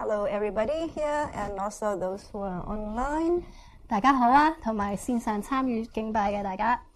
Hello, everybody here, and also those who are online. 大家好啊，同埋線上參與敬拜嘅大家。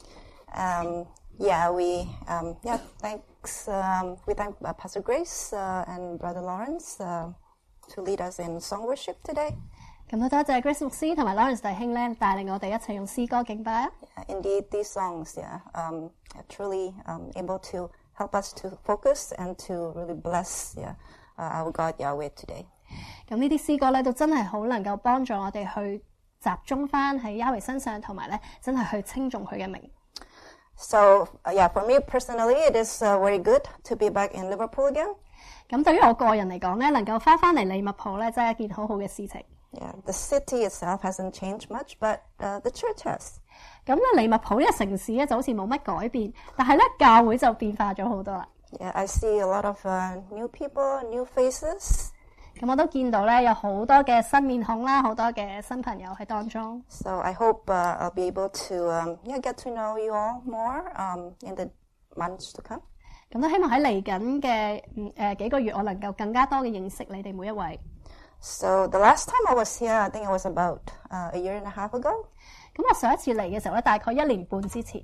Thanks. We thank Pastor Grace and Brother Lawrence to lead us in song worship today. 咁多謝 Grace 牧師同埋 Lawrence 弟兄咧，帶領我哋一齊用詩歌敬拜啊。 Indeed, these songs, are truly able to help us to focus and to really bless, our God Yahweh today. 咁呢啲詩歌咧，都真係好能夠幫助我哋去集中翻喺 Yahweh 身上，同埋咧真係去稱頌佢嘅名。 So, for me personally, it is very good to be back in Liverpool again. 咁對於我個人嚟講咧，能夠翻嚟利物浦咧，真係一件好好嘅事情。 Yeah, the city itself hasn't changed much, but the church has. 咁咧，利物浦呢個城市咧就好似冇乜改變，但係咧教會就變化咗好多啦。 Yeah, I see a lot of new people, new faces. 咁我都見到咧有好多嘅新面孔啦，好多嘅新朋友喺當中。 So I hope I'll be able to get to know you all more in the months to come. 咁都希望喺嚟緊嘅幾個月，我能夠更加多嘅認識你哋每一位。 So the last time I was here, I think it was about a year and a half ago. 咁我上一次嚟嘅時候咧，大概1年半之前。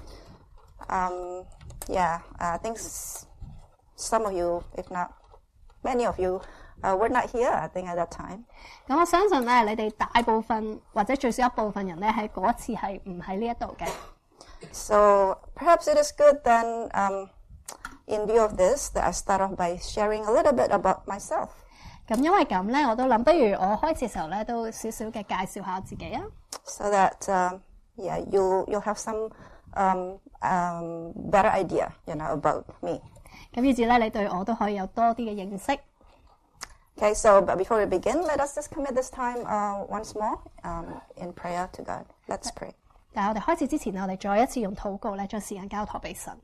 I think some of you, if not many of you, were not here, I think, at that time. 咁我相信咧，你哋大部分或者最少一部分人咧，喺嗰次係唔喺呢一度嘅。 So perhaps it is good then, in view of this, that I start off by sharing a little bit about myself. 咁因為咁咧，我都諗，不如我開始嘅時候咧，都少少嘅介紹下自己啊。 So that you'll have some better idea, about me. 咁以至咧，你對我都可以有多啲嘅認識。 Okay, so but before we begin, let us just commit this time once more in prayer to God. Let's pray. 但係我哋開始之前，我哋再一次用禱告咧，將時間交託俾神。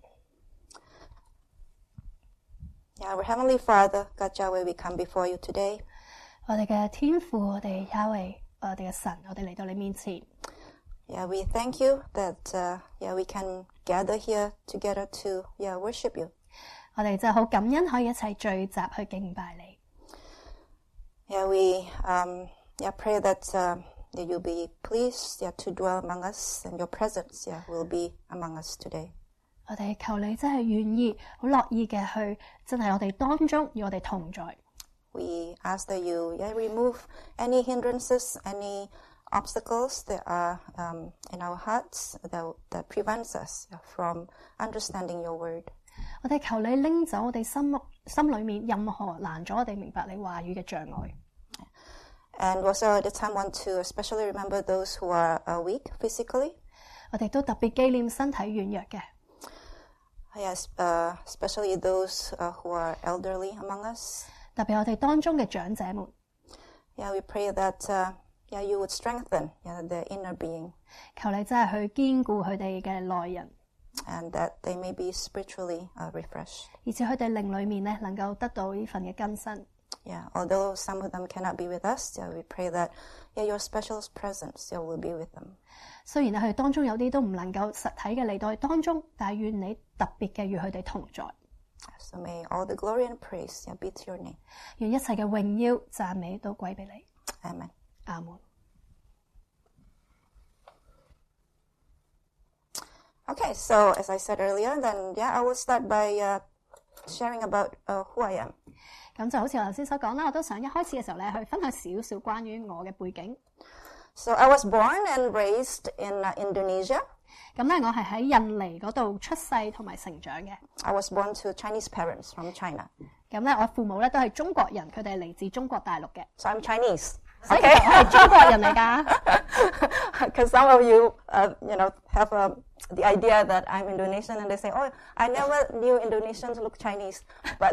Yeah, our Heavenly Father, God Yahweh, we come before you today. 我哋嘅天父，我哋 Yahweh， 我哋嘅神，我哋嚟到你面前。 Yeah, we thank you that we can gather here together to worship you. 我哋真係好感恩可以一齊聚集去敬拜你。 Yeah, we pray that you'll be pleased to dwell among us, and your presence will be among us today. 我哋求你真係願意，好樂意嘅去，真係我哋當中與我哋同在。 We ask that you remove any hindrances, any obstacles that are in our hearts that prevents us from understanding your word. 我哋求你拎走我哋心裏面任何攔阻我哋明白你話語嘅障礙。 And also at the time want to especially remember those who are weak physically. 我哋都特別紀念身體軟弱嘅。 Yes, especially those who are elderly among us. 特別我哋當中嘅長者們。 Yeah, we pray that you would strengthen their inner being. 求你真係去堅固佢哋嘅內人。 And that they may be spiritually refreshed. 而且佢哋靈裏面咧能夠得到呢份嘅更新。 Yeah, although some of them cannot be with us, we pray that your special presence will be with them. 雖然佢哋當中有啲都唔能夠實體嘅嚟到當中，但係願你特別嘅與佢哋同在。 So may all the glory and praise be to your name. 願一切嘅榮耀讚美都歸俾你。 Amen. 阿門。 Okay, so as I said earlier, then I will start by sharing about who I am. 咁就好似我頭先所講啦，我都想一開始嘅時候咧，去分享少少關於我嘅背景。 So I was born and raised in Indonesia. 咁咧，我係喺印尼嗰度出世同埋成長嘅。 I was born to Chinese parents from China. 咁咧，我父母咧都係中國人，佢哋係嚟自中國大陸嘅。 So I'm Chinese. 所以其實我係中國人嚟㗎。 Because some of you, have the idea that I'm Indonesian, and they say, "Oh, I never knew Indonesians look Chinese." But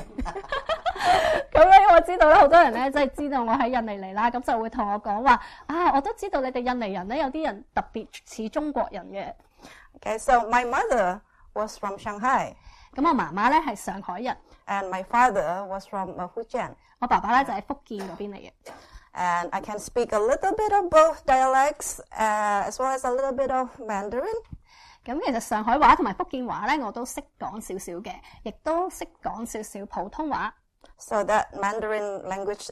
咁咧，我知道咧，好多人咧即係知道我喺印尼嚟啦，咁就會同我講話啊，我都知道你哋印尼人咧有啲人特別似中國人嘅。 Okay, so my mother was from Shanghai. 咁我媽媽咧係上海人 ，and my father was from Fujian. 我爸爸咧就喺福建嗰邊嚟嘅。 And I can speak a little bit of both dialects, as well as a little bit of Mandarin. 咁其實上海話同埋福建話咧，我都識講少少嘅，亦都識講少少普通話。 So that Mandarin language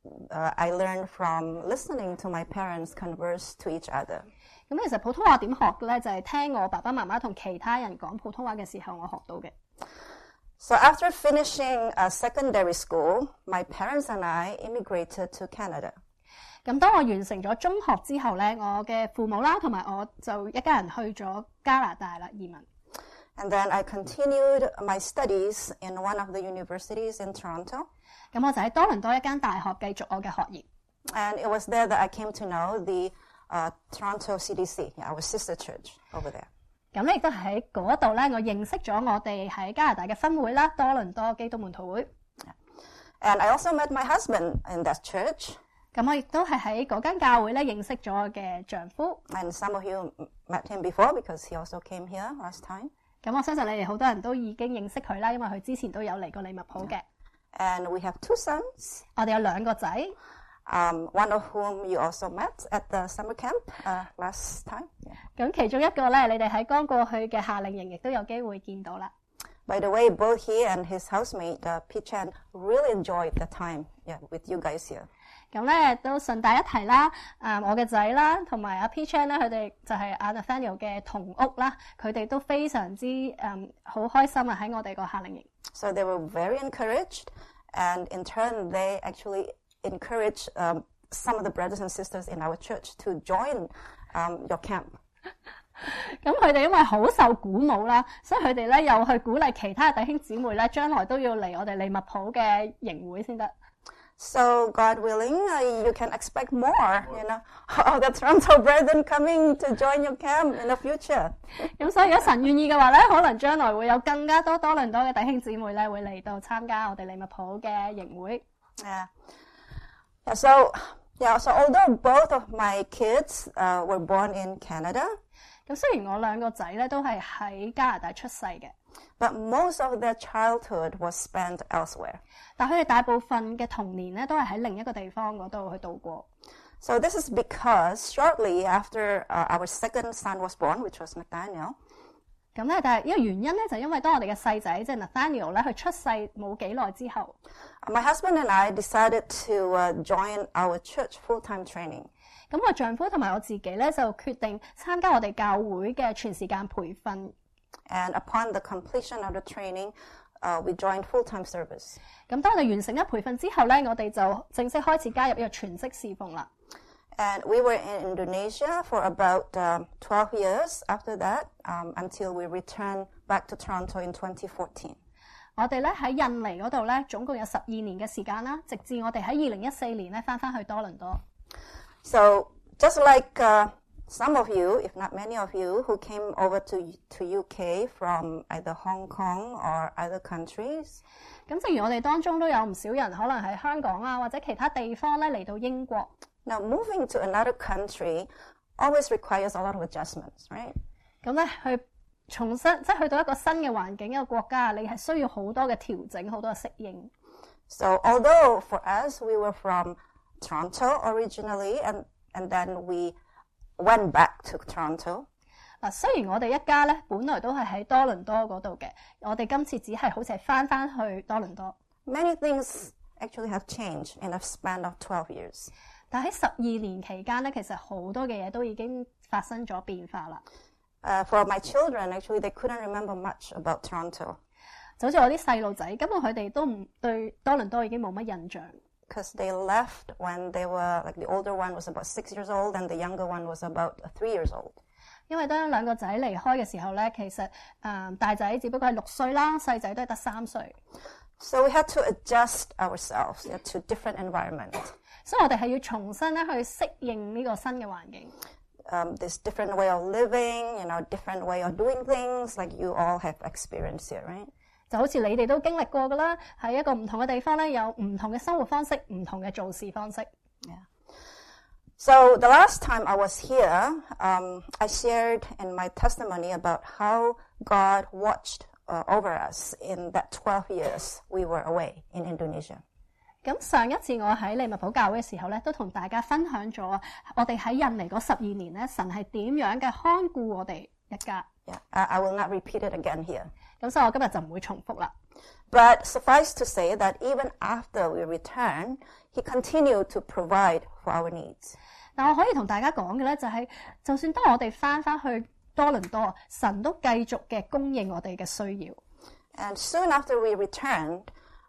I learned from listening to my parents converse to each other. 咁其實普通話點學嘅咧，就係聽我爸爸媽媽同其他人講普通話嘅時候，我學到嘅。 So after finishing secondary school, my parents and I immigrated to Canada. 咁當我完成咗中學之後咧，我嘅父母啦同埋我就一家人去咗加拿大啦，移民。 And then I continued my studies in one of the universities in Toronto. 咁我就喺多倫多一間大學繼續我嘅學業。 And it was there that I came to know the Toronto CDC, our sister church over there. 咁咧亦都喺嗰度咧，我認識咗我哋喺加拿大嘅分會啦，多倫多基督門徒會。 And I also met my husband in that church. 咁我亦都係喺嗰間教會咧認識咗我嘅丈夫。 And some of you met him before because he also came here last time. 咁我相信你哋好多人都已經認識佢啦，因為佢之前都有嚟過利物浦嘅。 And we have 2 sons. 我哋有2個仔。 One of whom you also met at the summer camp last time. 咁其中一個咧，你哋喺剛過去嘅夏令營亦都有機會見到啦。 By the way, both he and his housemate, Pichan, really enjoyed the time with you guys here. 咁咧都順帶一提啦，我嘅仔啦，同埋阿 Pichan 咧，佢哋就係阿 Nathaniel 嘅同屋啦，佢哋都非常之好開心啊！喺我哋個夏令營。 So they were very encouraged, and in turn, they actually encouraged some of the brothers and sisters in our church to join your camp. 咁佢哋因為好受鼓舞啦，所以佢哋咧又去鼓勵其他弟兄姊妹咧，將來都要嚟我哋利物浦嘅營會先得。 So God willing, you can expect more, of the Toronto brethren coming to join your camp in the future. 咁所以如果神願意嘅話咧，可能將來會有更加多倫多嘅弟兄姊妹咧，會嚟到參加我哋利物浦嘅營會。 So although both of my kids were born in Canada, 咁雖然我2個仔咧都係喺加拿大出世嘅， but most of their childhood was spent elsewhere. 但佢哋大部分嘅童年咧都係喺另一個地方嗰度去度過。 So this is because shortly after our second son was born, which was Nathaniel. 咁咧，但係呢個原因咧，就因為當我哋嘅細仔即係 Nathaniel 咧，佢出世冇幾耐之後 my husband and I decided to join our church full-time training. 咁我丈夫同埋我自己咧就決定參加我哋教會嘅全時間培訓。 And upon the completion of the training, we joined full-time service. 咁當我哋完成咗培訓之後咧，我哋就正式開始加入呢個全職侍奉啦。 And we were in Indonesia for about 12 years after that, until we returned back to Toronto in 2014. 我哋咧喺印尼嗰度咧，總共有12年嘅時間啦，直至我哋喺2014年咧翻去多倫多。 So just like some of you, if not many of you, who came over to UK from either Hong Kong or other countries. 咁正如我哋當中都有唔少人可能喺香港啊或者其他地方咧嚟到英國。 Now moving to another country always requires a lot of adjustments, right? 咁咧去重新即係去到一個新嘅環境一個國家，你係需要好多嘅調整，好多嘅適應。 So although for us we were from Toronto originally, and then we went back to Toronto. 雖然我哋一家咧本來都係喺多倫多嗰度嘅，我哋今次只係好似係翻去多倫多。 Many things actually have changed in a span of 12 years. 但喺12年期間咧，其實好多嘅嘢都已經發生咗變化啦。 For my children, actually, they couldn't remember much about Toronto. 就好似我啲細路仔，根本佢哋都唔對多倫多已經冇乜印象。 Because they left when they were, like the older one was about 6 years old and the younger one was about 3 years old. 因為當2個仔離開嘅時候咧，其實大仔只不過係6歲啦，細仔都係得3歲。 So we had to adjust ourselves to different environment. 所以我哋係要重新咧去適應呢個新嘅環境。 This different way of living, different way of doing things, like you all have experienced here, right? 就好似你哋都經歷過㗎啦，喺一個唔同嘅地方咧，有唔同嘅生活方式，唔同嘅做事方式。 Yeah. So the last time I was here, I shared in my testimony about how God watched over us in that 12 years we were away in Indonesia. 咁上一次我喺利物浦教會嘅時候咧，都同大家分享咗我哋喺印尼嗰12年咧，神係點樣嘅看顧我哋一家。 Yeah, I will not repeat it again here. 咁所以我今日就唔會重複啦。 But suffice to say that even after we return, he continued to provide for our needs. 但我可以同大家講嘅咧，就係就算當我哋翻去多倫多，神都繼續嘅供應我哋嘅需要。 And soon after we returned,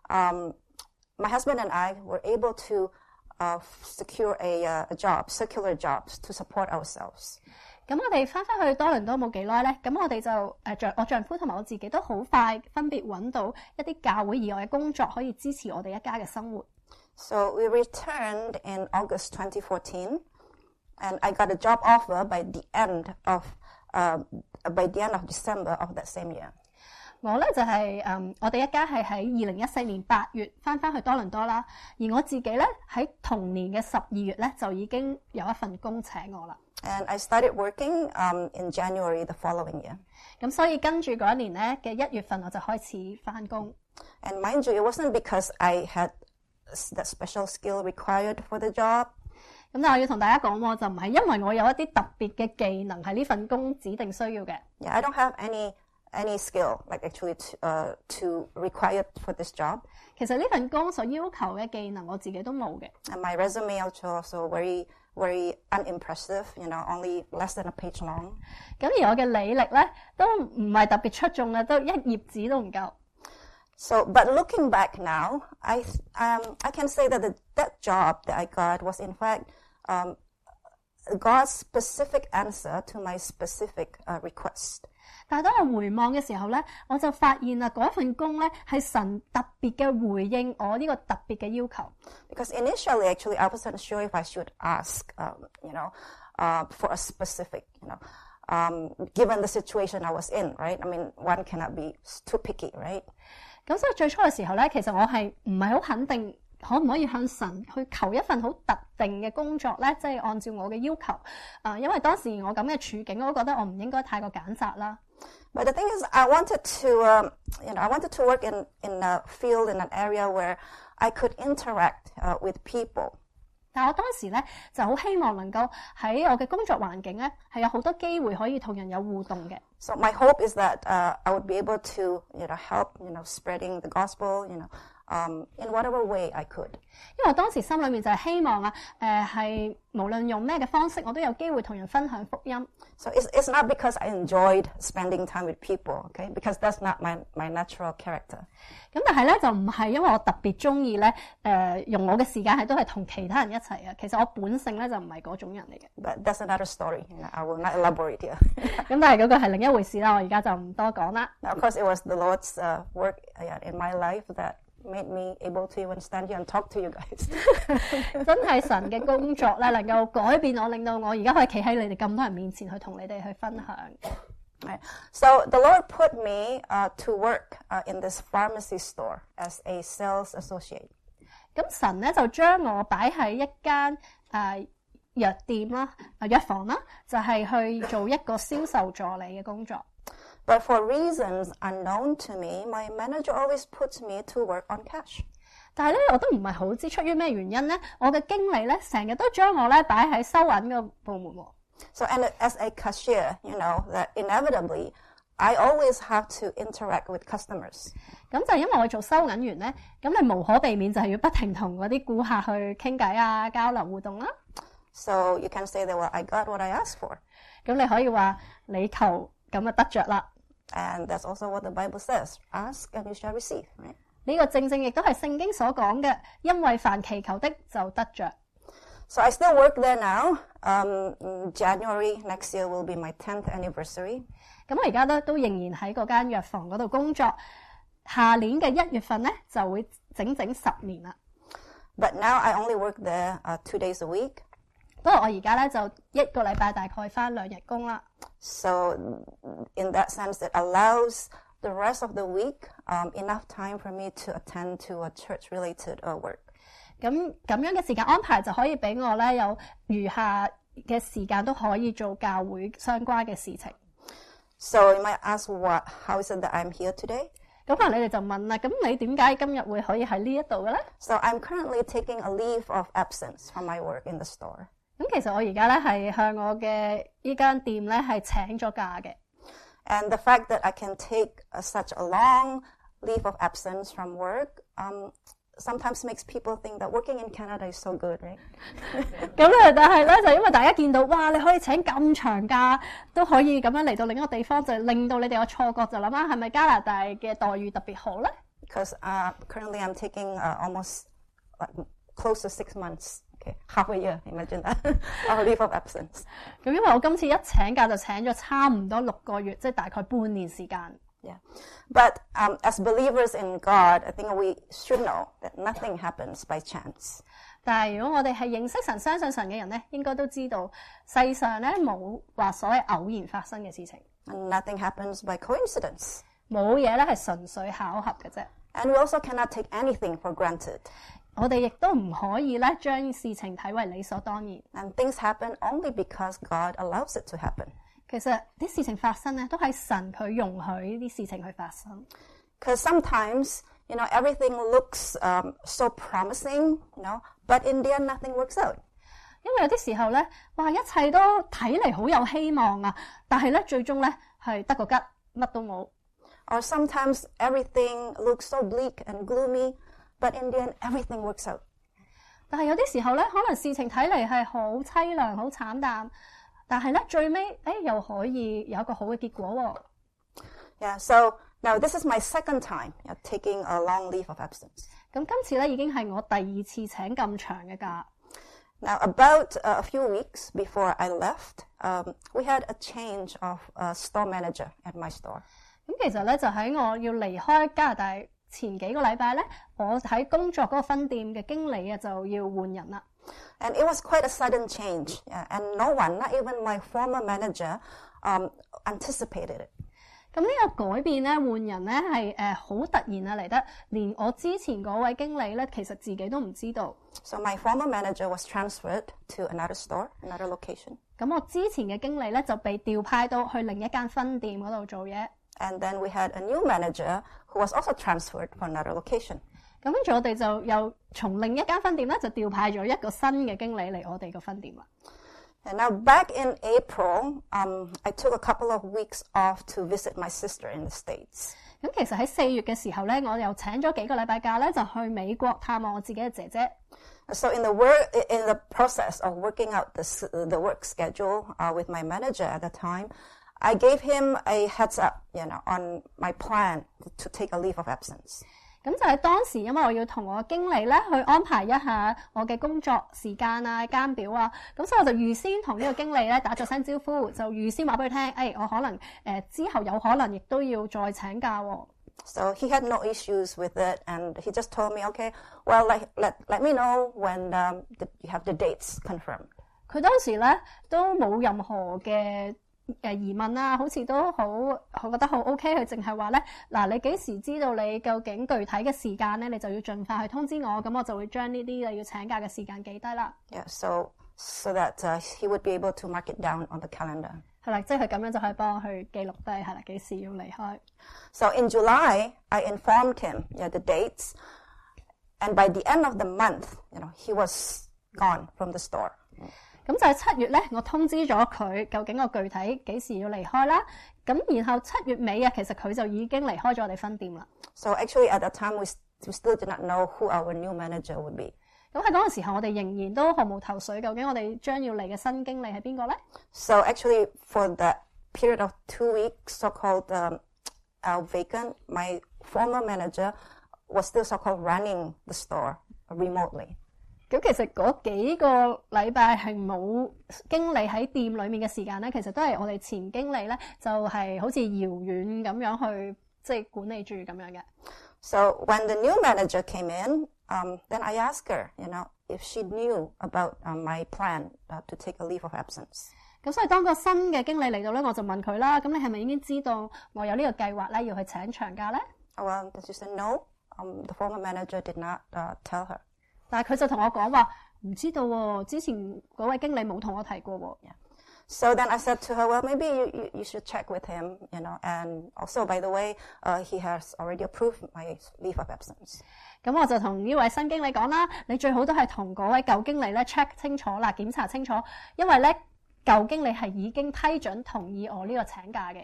my husband and I were able to secure a job, secular jobs to support ourselves. 咁我哋翻去多倫多冇幾耐咧，咁我哋就我丈夫同埋我自己都好快分別揾到一啲教會以外嘅工作，可以支持我哋一家嘅生活。 So we returned in August 2014, and I got a job offer by the end of December of that same year. 我咧就係我哋一家係喺2014年8月翻去多倫多啦，而我自己咧喺同年嘅12月咧就已經有一份工請我啦。 And I started working in January the following year. 咁所以跟住嗰一年咧嘅1月份我就開始翻工。 And mind you, it wasn't because I had the special skill required for the job. 咁但係我要同大家講喎，就唔係因為我有一啲特別嘅技能係呢份工指定需要嘅。 Yeah, I don't have any skill like actually to required for this job. 其實呢份工所要求嘅技能我自己都冇嘅。 And my resume also very unimpressive, only less than a page long. 咁而我嘅履歷咧都唔係特別出眾嘅，都一頁紙都唔夠。 So, but looking back now, I can say that that job that I got was in fact God's specific answer to my specific request. 但係當我回望嘅時候咧，我就發現啦，嗰份工咧係神特別嘅回應我呢個特別嘅要求。 Because initially, actually, I wasn't sure if I should ask, for a specific, given the situation I was in, right? I mean, one cannot be too picky, right? 咁所以最初嘅時候咧，其實我係唔係好肯定可唔可以向神去求一份好特定嘅工作咧，即係按照我嘅要求。因為當時我咁嘅處境，我都覺得我唔應該太過揀擇啦。 But the thing is, I wanted to work in a field, in an area where I could interact with people. 但我當時咧就好希望能夠喺我嘅工作環境咧係有好多機會可以同人有互動嘅。 So my hope is that I would be able to, help, spreading the gospel, in whatever way I could. 因為我當時心裏面就係希望係無論用咩嘅方式，我都有機會同人分享福音。 So it's not because I enjoyed spending time with people, okay? Because that's not my natural character. 咁但係咧就唔係因為我特別中意咧用我嘅時間係都係同其他人一齊啊。其實我本性咧就唔係嗰種人嚟嘅。 But that's another story. I will not elaborate here. 咁但係嗰個係另一回事啦，我而家就唔多講啦。 Now, of course, it was the Lord's work in my life that made me able to even stand here and talk to you guys. 真係神嘅工作咧，能夠改變我，令到我而家可以企喺你哋咁多人面前去同你哋去分享。 Right. So the Lord put me to work in this pharmacy store as a sales associate. 咁神咧就將我擺喺一間藥店啦、藥房啦，就係去做一個銷售助理嘅工作。 But for reasons unknown to me, my manager always puts me to work on cash. 但係咧，我都唔係好知出於咩原因咧，我嘅經理咧成日都將我咧擺喺收銀嘅部門喎。 So, and as a cashier, that inevitably, I always have to interact with customers. 咁就係因為我做收銀員咧，咁你無可避免就係要不停同嗰啲顧客去傾偈啊、交流互動啦。 So you can say that, well, I got what I asked for. 咁你可以話你求咁就得着啦。 And that's also what the Bible says. Ask and you shall receive, right? 呢個正正亦都係聖經所講嘅，因為凡祈求的就得着。 So I still work there now. January next year will be my 10th anniversary. 咁我而家都仍然喺嗰間藥房嗰度工作。下年嘅1月份咧就會整10年啦。 But now I only work there 2 days a week. 不過我而家咧就1個禮拜大概返2日工啦。 So in that sense, it allows the rest of the week enough time for me to attend to a church-related work. 咁樣嘅時間安排就可以俾我咧有餘下嘅時間都可以做教會相關嘅事情。 So you might ask, how is it that I'm here today? 咁可能你哋就問啦，咁你點解今日會可以喺呢一度嘅咧？ So I'm currently taking a leave of absence from my work in the store. 咁其實我而家咧係向我嘅呢間店咧係請咗假嘅。 And the fact that I can take such a long leave of absence from work sometimes makes people think that working in Canada is so good, right? 咁咧，但係咧就因為大家見到，哇！你可以請咁長假，都可以咁樣嚟到另一個地方，就令到你哋有錯覺，就諗下係咪加拿大嘅待遇特別好咧？ Because currently I'm taking almost close to 6 months, okay, half a year, imagine that, of leave of absence. 咁因為我今次一請假就請咗差唔多6個月，即係大概半年時間。 Yeah, but as believers in God, I think we should know that nothing happens by chance. 但係如果我哋係認識神、相信神嘅人咧，應該都知道世上咧冇話所謂偶然發生嘅事情。 And nothing happens by coincidence. 冇嘢咧係純粹巧合嘅啫。 And we also cannot take anything for granted. 我哋亦都唔可以咧將事情睇為理所當然。 And things happen only because God allows it to happen. 其實啲事情發生咧，都係神佢容許呢啲事情去發生。 Because sometimes, everything looks so promising, but in the end nothing works out. 因為有啲時候咧，哇，一切都睇嚟好有希望啊，但係咧最終咧係得個吉，乜都冇。 Or sometimes everything looks so bleak and gloomy, but in the end everything works out. 但係有啲時候咧，可能事情睇嚟係好凄涼、好慘淡。但係咧，最尾又可以有一個好嘅結果喎。 Yeah, so now this is my second time taking a long leave of absence. 咁今次咧已經係我第2次請咁長嘅假。 Now about a few weeks before I left, we had a change of store manager at my store. 咁其實咧就喺我要離開加拿大前幾個禮拜咧，我喺工作嗰個分店嘅經理啊就要換人啦。 And it was quite a sudden change, and no one, not even my former manager, anticipated it. 咁呢個改變咧，換人咧係好突然啊嚟得，連我之前嗰位經理咧，其實自己都唔知道。 So my former manager was transferred to another store, another location. 咁我之前嘅經理咧就被調派到去另一間分店嗰度做嘢。 And then we had a new manager who was also transferred for another location. 咁跟住我哋就又從另一間分店咧就調派咗一個新嘅經理嚟我哋個分店啦。 And now back in April, I took a couple of weeks off to visit my sister in the States. 咁其實喺4月嘅時候咧，我又請咗幾個禮拜假咧，就去美國探望我自己嘅姐姐。 So in the process of working out the work schedule with my manager at the time, I gave him a heads up, on my plan to take a leave of absence. 咁就係當時，因為我要同我經理咧去安排一下我嘅工作時間啊、間表啊，咁所以我就預先同呢個經理咧打咗聲招呼，就預先話俾佢聽，我可能之後有可能亦都要再請假喎。 So he had no issues with it, and he just told me, okay, well, let me know when you have the dates confirmed. 佢當時咧都冇任何嘅疑問啦，好似都好，我覺得好 OK。佢淨係話咧，嗱，你幾時知道你究竟具體嘅時間咧，你就要盡快去通知我，咁我就會將呢啲你要請假嘅時間記低啦。 Yeah, so that he would be able to mark it down on the calendar. 係啦，即係佢咁樣就可以幫我去記錄低，係啦，幾時要離開。 So in July, I informed him, the dates, and by the end of the month, he was gone from the store. 咁就係7月咧，我通知咗佢究竟我具體幾時要離開啦。咁然後7月尾啊，其實佢就已經離開咗我哋分店啦。 So actually at that time we still did not know who our new manager would be. 咁喺嗰個時候，我哋仍然都毫無頭緒，究竟我哋將要嚟嘅新經理係邊個咧？ So actually for the period of 2 weeks, so-called vacant, my former manager was still so-called running the store remotely. 咁其實嗰幾個禮拜係冇經理喺店裏面嘅時間咧，其實都係我哋前經理咧，就係好似遙遠咁樣去即係管理住咁樣嘅。 So when the new manager came in, then I asked her, if she knew about my plan to take a leave of absence. 咁所以當個新嘅經理嚟到咧，我就問佢啦，咁你係咪已經知道我有呢個計劃咧，要去請長假咧？ Well, she said no. The former manager did not tell her. 但係佢就同我講話唔知道喎，之前嗰位經理冇同我提過喎。 Yeah. So then I said to her, well, maybe you should check with him, and also, by the way, he has already approved my leave of absence. 咁我就同呢位新經理講啦，你最好都係同嗰位舊經理咧 check 清楚啦，檢查清楚，因為咧舊經理係已經批准同意我呢個請假嘅。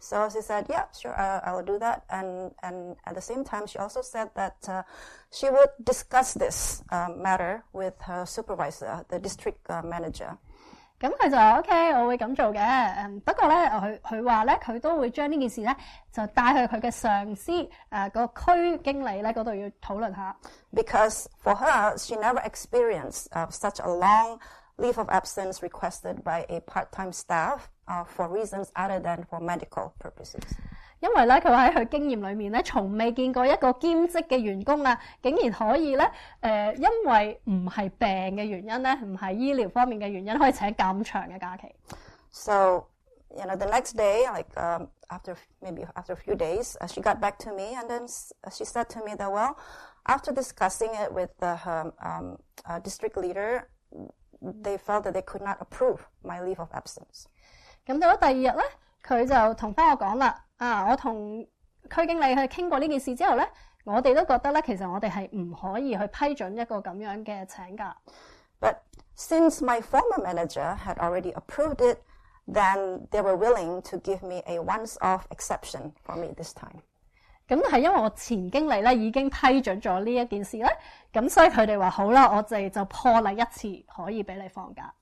So she said, yeah, sure, I will do that. And at the same time, she also said that she would discuss this matter with her supervisor, the district manager. 咁佢就話 OK， 我會咁做嘅。不過咧，佢話咧，佢都會將呢件事咧就帶去佢嘅上司個區經理咧嗰度要討論下。 Because for her, she never experienced such a long leave of absence requested by a part-time staff for reasons other than for medical purposes. 因為咧，佢話喺佢經驗裏面咧，從未見過一個兼職嘅員工啊，竟然可以咧因為唔係病嘅原因咧，唔係醫療方面嘅原因，可以請咁長嘅假期。 So, the next day, like after a few days, she got back to me, and then she said to me that, well, after discussing it with her district leader, they felt that they could not approve my leave of absence. 咁到咗第二日咧，佢就同翻我講啦，我同區經理去傾過呢件事之後咧，我哋都覺得咧，其實我哋係唔可以去批准一個咁樣嘅請假。 But since my former manager had already approved it, then they were willing to give me a once-off exception for me this time. 咁係因為我前經理咧已經批准咗呢一件事咧，咁所以佢哋話好啦，我哋就破例一次可以俾你放假。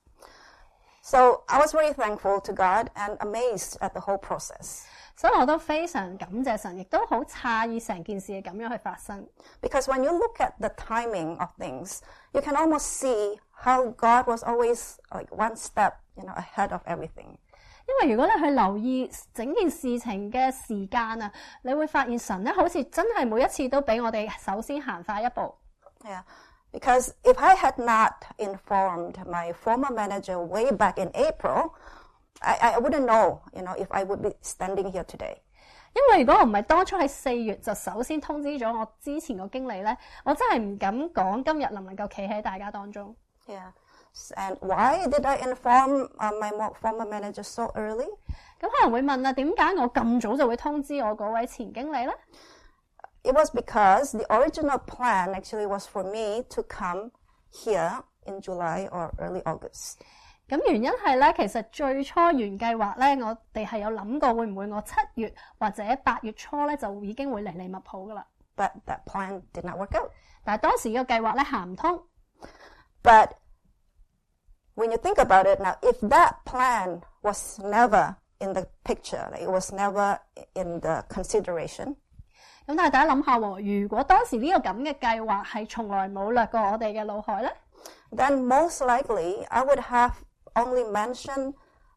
So I was very thankful to God and amazed at the whole process. 所以我都非常感謝神，亦都好詫異成件事係咁樣去發生。 Because when you look at the timing of things, you can almost see how God was always like one step, ahead of everything. 因為如果你去留意整件事情嘅時間啊，你會發現神咧好似真係每一次都俾我哋首先行快一步。 Yeah, because if I had not informed my former manager way back in April, I wouldn't know, if I would be standing here today. 因為如果我唔係當初喺4月就首先通知咗我之前個經理咧，我真係唔敢講今日能唔能夠企喺大家當中。 Yeah. And why did I inform my former manager so early? 咁可能會問啊，點解我咁早就會通知我嗰位前經理咧？ It was because the original plan actually was for me to come here in July or early August. 咁原因係咧，其實最初原計劃咧，我哋係有諗過會唔會我7月或者8月初咧就已經會嚟利物浦噶啦。 But that plan did not work out. 但係當時呢個計劃咧行唔通。 But when you think about it now, if that plan was never in the picture, like it was never in the consideration. 咁但係大家諗下喎，如果當時呢個咁嘅計劃係從來冇掠過我哋嘅腦海咧， then most likely I would have only mentioned,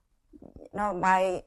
my,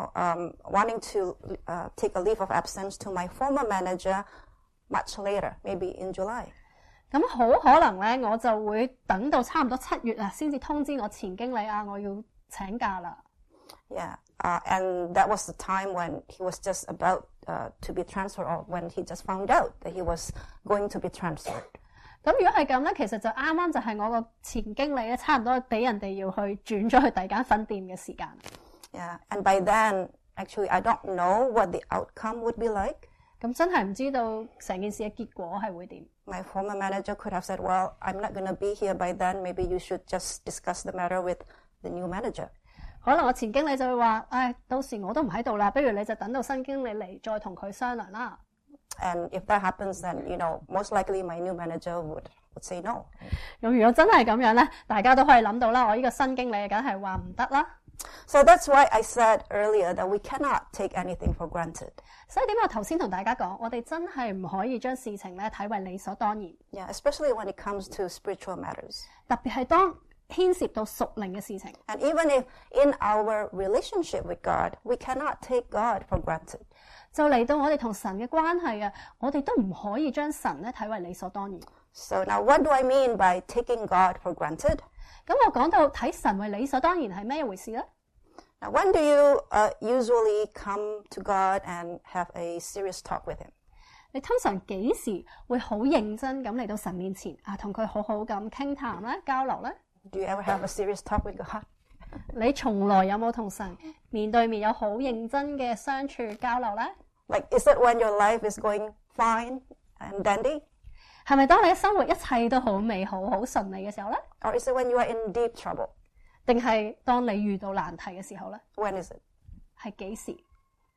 wanting to take a leave of absence to my former manager much later, maybe in July. 咁好可能咧，我就會等到差唔多7月啊，先至通知我前經理啊，我要請假啦。 Yeah, and that was the time when he was just about to be transferred, or when he just found out that he was going to be transferred. 咁如果係咁咧，其實就啱啱就係我個前經理咧，差唔多俾人哋要去轉咗去第二間分店嘅時間。 Yeah, and by then, actually, I don't know what the outcome would be like. 咁真係唔知道成件事嘅結果係會點。 My former manager could have said, well, I'm not going to be here by then. Maybe you should just discuss the matter with the new manager. 可能我前經理就會話，到時我都唔喺度啦，不如你就等到新經理嚟再同佢商量啦。 And if that happens, then, most likely my new manager would say no. 咁如果真係咁樣咧，大家都可以諗到啦，我呢個新經理梗係話唔得啦。 So that's why I said earlier that we cannot take anything for granted. 所以點解我頭先同大家講，我哋真係唔可以將事情咧睇為理所當然。 Yeah, especially when it comes to spiritual matters. 特別係當牽涉到屬靈嘅事情。 And even if in our relationship with God, we cannot take God for granted. 就嚟到我哋同神嘅關係啊，我哋都唔可以將神咧睇為理所當然。 So now what do I mean by taking God for granted? 咁我講到睇神為理所當然係咩一回事咧？ Now, when do you usually come to God and have a serious talk with Him? 你通常幾時會好認真咁嚟到神面前啊，同佢好好咁傾談咧、交流咧？ Do you ever have a serious talk with God? 你從來有冇同神面對面有好認真嘅相處交流咧？ Like, is it when your life is going fine and dandy? 係咪當你嘅生活一切都好美好、好順利嘅時候咧？ Or is it when you are in deep trouble? 定係當你遇到難題嘅時候咧？ When is it? 係幾時？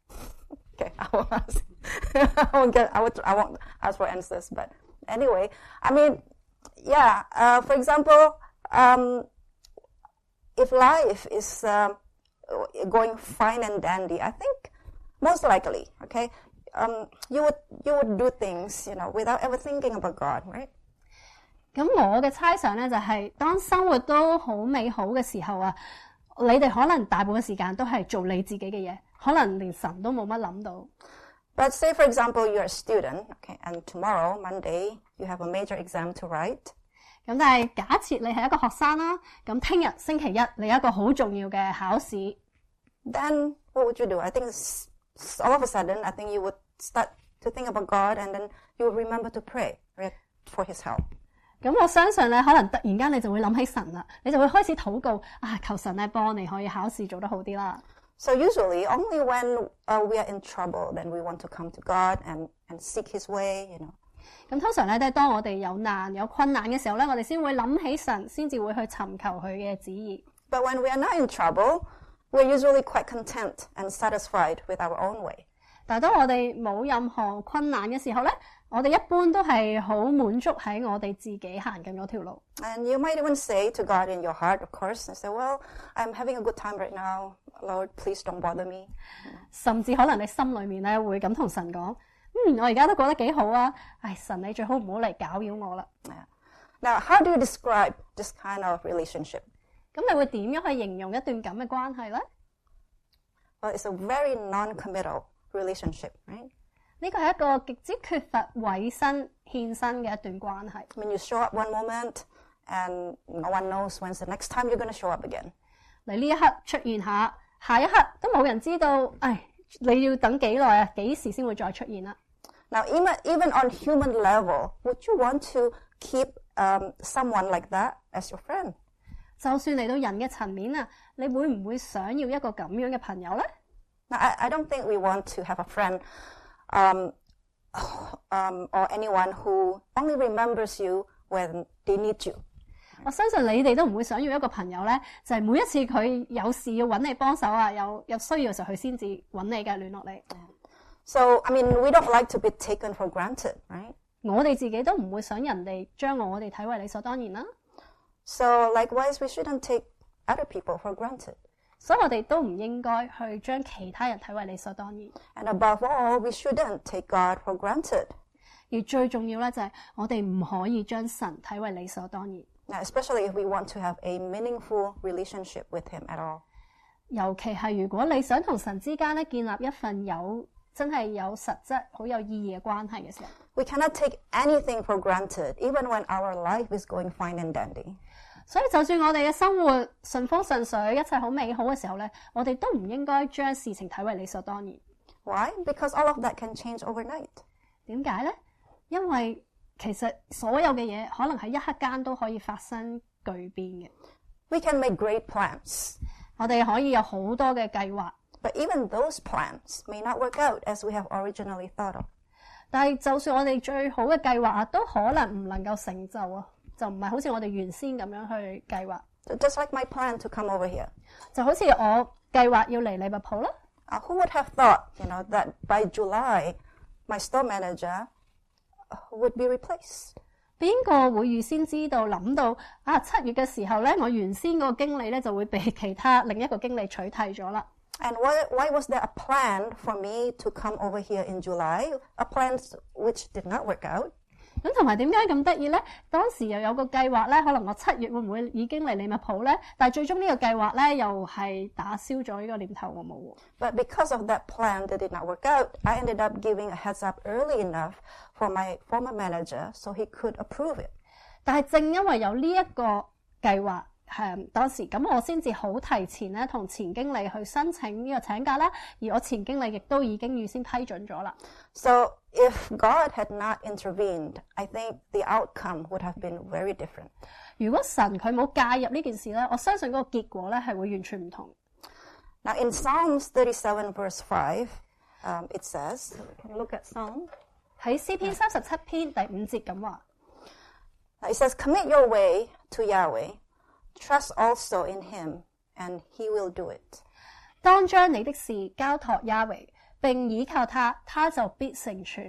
Okay, I will ask. I won't ask for answers, but anyway, I mean, yeah. For example, if life is going fine and dandy, I think most likely, okay, you would do things, without ever thinking about God, right? 咁我嘅猜想咧就係，當生活都好美好嘅時候啊，你哋可能大部分時間都係做你自己嘅嘢，可能連神都冇乜諗到。 But say, for example, you're a student, okay, and tomorrow, Monday, you have a major exam to write. 咁但係假設你係一個學生啦，咁聽日星期一你有一個好重要嘅考試。 Then what would you do? I think all of a sudden, I think you would start to think about God, and then you would remember to pray, right, for His help. 咁我相信咧，可能突然間你就會諗起神啦，你就會開始禱告啊，求神咧幫你可以考試做得好啲啦。 So usually, only when we are in trouble, then we want to come to God and seek His way, 咁通常咧都係當我哋有難有困難嘅時候咧，我哋先會諗起神，先至會去尋求佢嘅旨意。 But when we are not in trouble, we're usually quite content and satisfied with our own way. 但係當我哋冇任何困難嘅時候咧，我哋一般都係好滿足喺我哋自己行緊嗰條路。 And you might even say to God in your heart, of course, and say, well, I'm having a good time right now. Lord, please don't bother me. 甚至可能你心裏面咧會咁同神講，我而家都覺得幾好啊，神你最好唔好嚟攪擾我啦。 Now, how do you describe this kind of relationship? 咁你會點樣去形容一段咁嘅關係咧？ Well, it's a very non-committal relationship, right? 呢個係一個極之缺乏委身獻身嘅一段關係。 When you show up one moment, and no one knows when's the next time you're going to show up again. 你呢一刻出現下，下一刻都冇人知道，你要等幾耐啊？幾時先會再出現啦？ Now, even on human level, would you want to keep someone like that as your friend? 就算嚟到人嘅層面啊，你會唔會想要一個咁樣嘅朋友咧？ Now, I don't think we want to have a friend or anyone who only remembers you when they need you. 我相信你哋都唔會想要一個朋友咧，就係每一次佢有事要揾你幫手啊，有需要嘅時候佢先至揾你嘅聯絡你。 So, I mean, we don't like to be taken for granted, right? 我哋自己都唔會想人哋將我哋睇為理所當然啦。 So, likewise, we shouldn't take other people for granted. 所以我哋都唔應該去將其他人睇為理所當然。 And above all, we shouldn't take God for granted. 而最重要咧就係我哋唔可以將神睇為理所當然。 Now, especially if we want to have a meaningful relationship with Him at all. 尤其係如果你想同神之間咧建立一份真係有實質、好有意義嘅關係嘅時候 We cannot take anything for granted, even when our life is going fine and dandy. 所以就算我哋嘅生活順風順水，一切好美好嘅時候咧，我哋都唔應該將事情睇為理所當然。 Why? Because all of that can change overnight. 點解咧？因為其實所有嘅嘢可能喺一刻間都可以發生巨變嘅。 We can make great plans. 我哋可以有好多嘅計劃。 But even those plans may not work out as we have originally thought of. 但係就算我哋最好嘅計劃啊，都可能唔能夠成就啊，就唔係好似我哋原先咁樣去計劃。 So just like my plan to come over here. 就好似我計劃要嚟利物浦啦。 Who would have thought, that by July, my store manager would be replaced? 邊個會預先知道諗到7月嘅時候咧，我原先嗰個經理咧就會被其他另一個經理取替咗啦。 And why was there a plan for me to come over here in July? A plan which did not work out. 咁同埋點解咁得意咧？當時又有個計劃咧，可能我7月會唔會已經嚟利物浦咧？但係最終呢個計劃咧又係打消咗呢個念頭，我冇喎。 But because of that plan that did not work out, I ended up giving a heads up early enough for my former manager so he could approve it. 但係正因為有呢一個計劃。當時咁我先至好提前咧同前經理去申請呢個請假啦，而我前經理亦都已經預先批准咗啦。 So if God had not intervened, I think the outcome would have been very different. 如果神佢冇介入呢件事咧，我相信嗰個結果咧係會完全唔同。 Now in Psalms 37 verse 5, it says, can you look at Psalm? 喺詩篇37篇第5節咁話。 It says, commit your way to Yahweh.Trust also in him, and he will do it. 當將你的事交託亞維， 並倚靠他，他就必成全。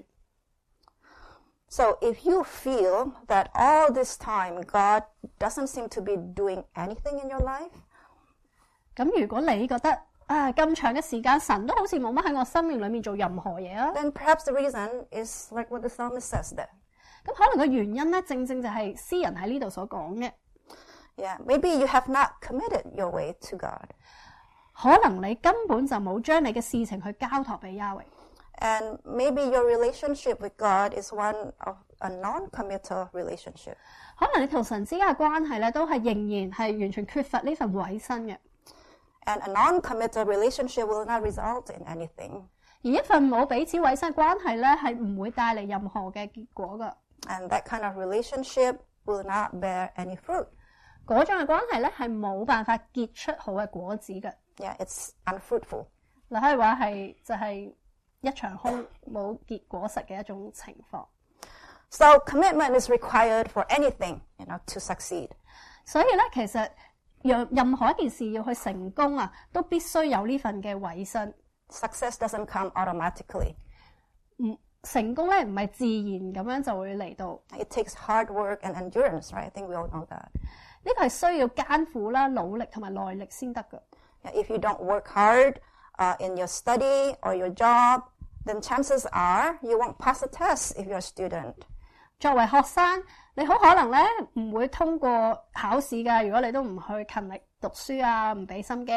So if you feel that all this time God doesn't seem to be doing anything in your life, 咁如果你覺得咁長嘅時間，神都好似冇乜喺我生命裏面做任何嘢啊， then perhaps the reason is like what the psalmist says there. 咁可能個原因咧，正正就係詩人喺呢度所講嘅。 Yeah, maybe you have not committed your way to God. 可能你根本就冇將你嘅事情去交託俾亞維。 And maybe your relationship with God is one of a non-committal relationship. 可能你同神之間嘅關係咧，都係仍然係完全缺乏呢份委身嘅。 And a non-committal relationship will not result in anything. 而一份冇彼此委身嘅關係咧，係唔會帶嚟任何嘅結果㗎。 And that kind of relationship will not bear any fruit. 嗰種嘅關係咧，係冇辦法結出好嘅果子嘅。 Yeah, it's unfruitful. 你可以話係就係一場空冇結果實嘅一種情況。 So commitment is required for anything, to succeed. 所以咧，其實任何一件事要去成功啊，都必須有呢份嘅委身。 Success doesn't come automatically. 成功咧唔係自然咁樣就會嚟到。 It takes hard work and endurance, right? I think we all know that. 呢個係需要艱苦啦、努力同埋耐力先得㗎。 If you don't work hard in your study or your job, then chances are you won't pass the test if you're a student. 作為學生，你好可能咧唔會通過考試㗎。如果你都唔去勤力讀書啊，唔俾心機。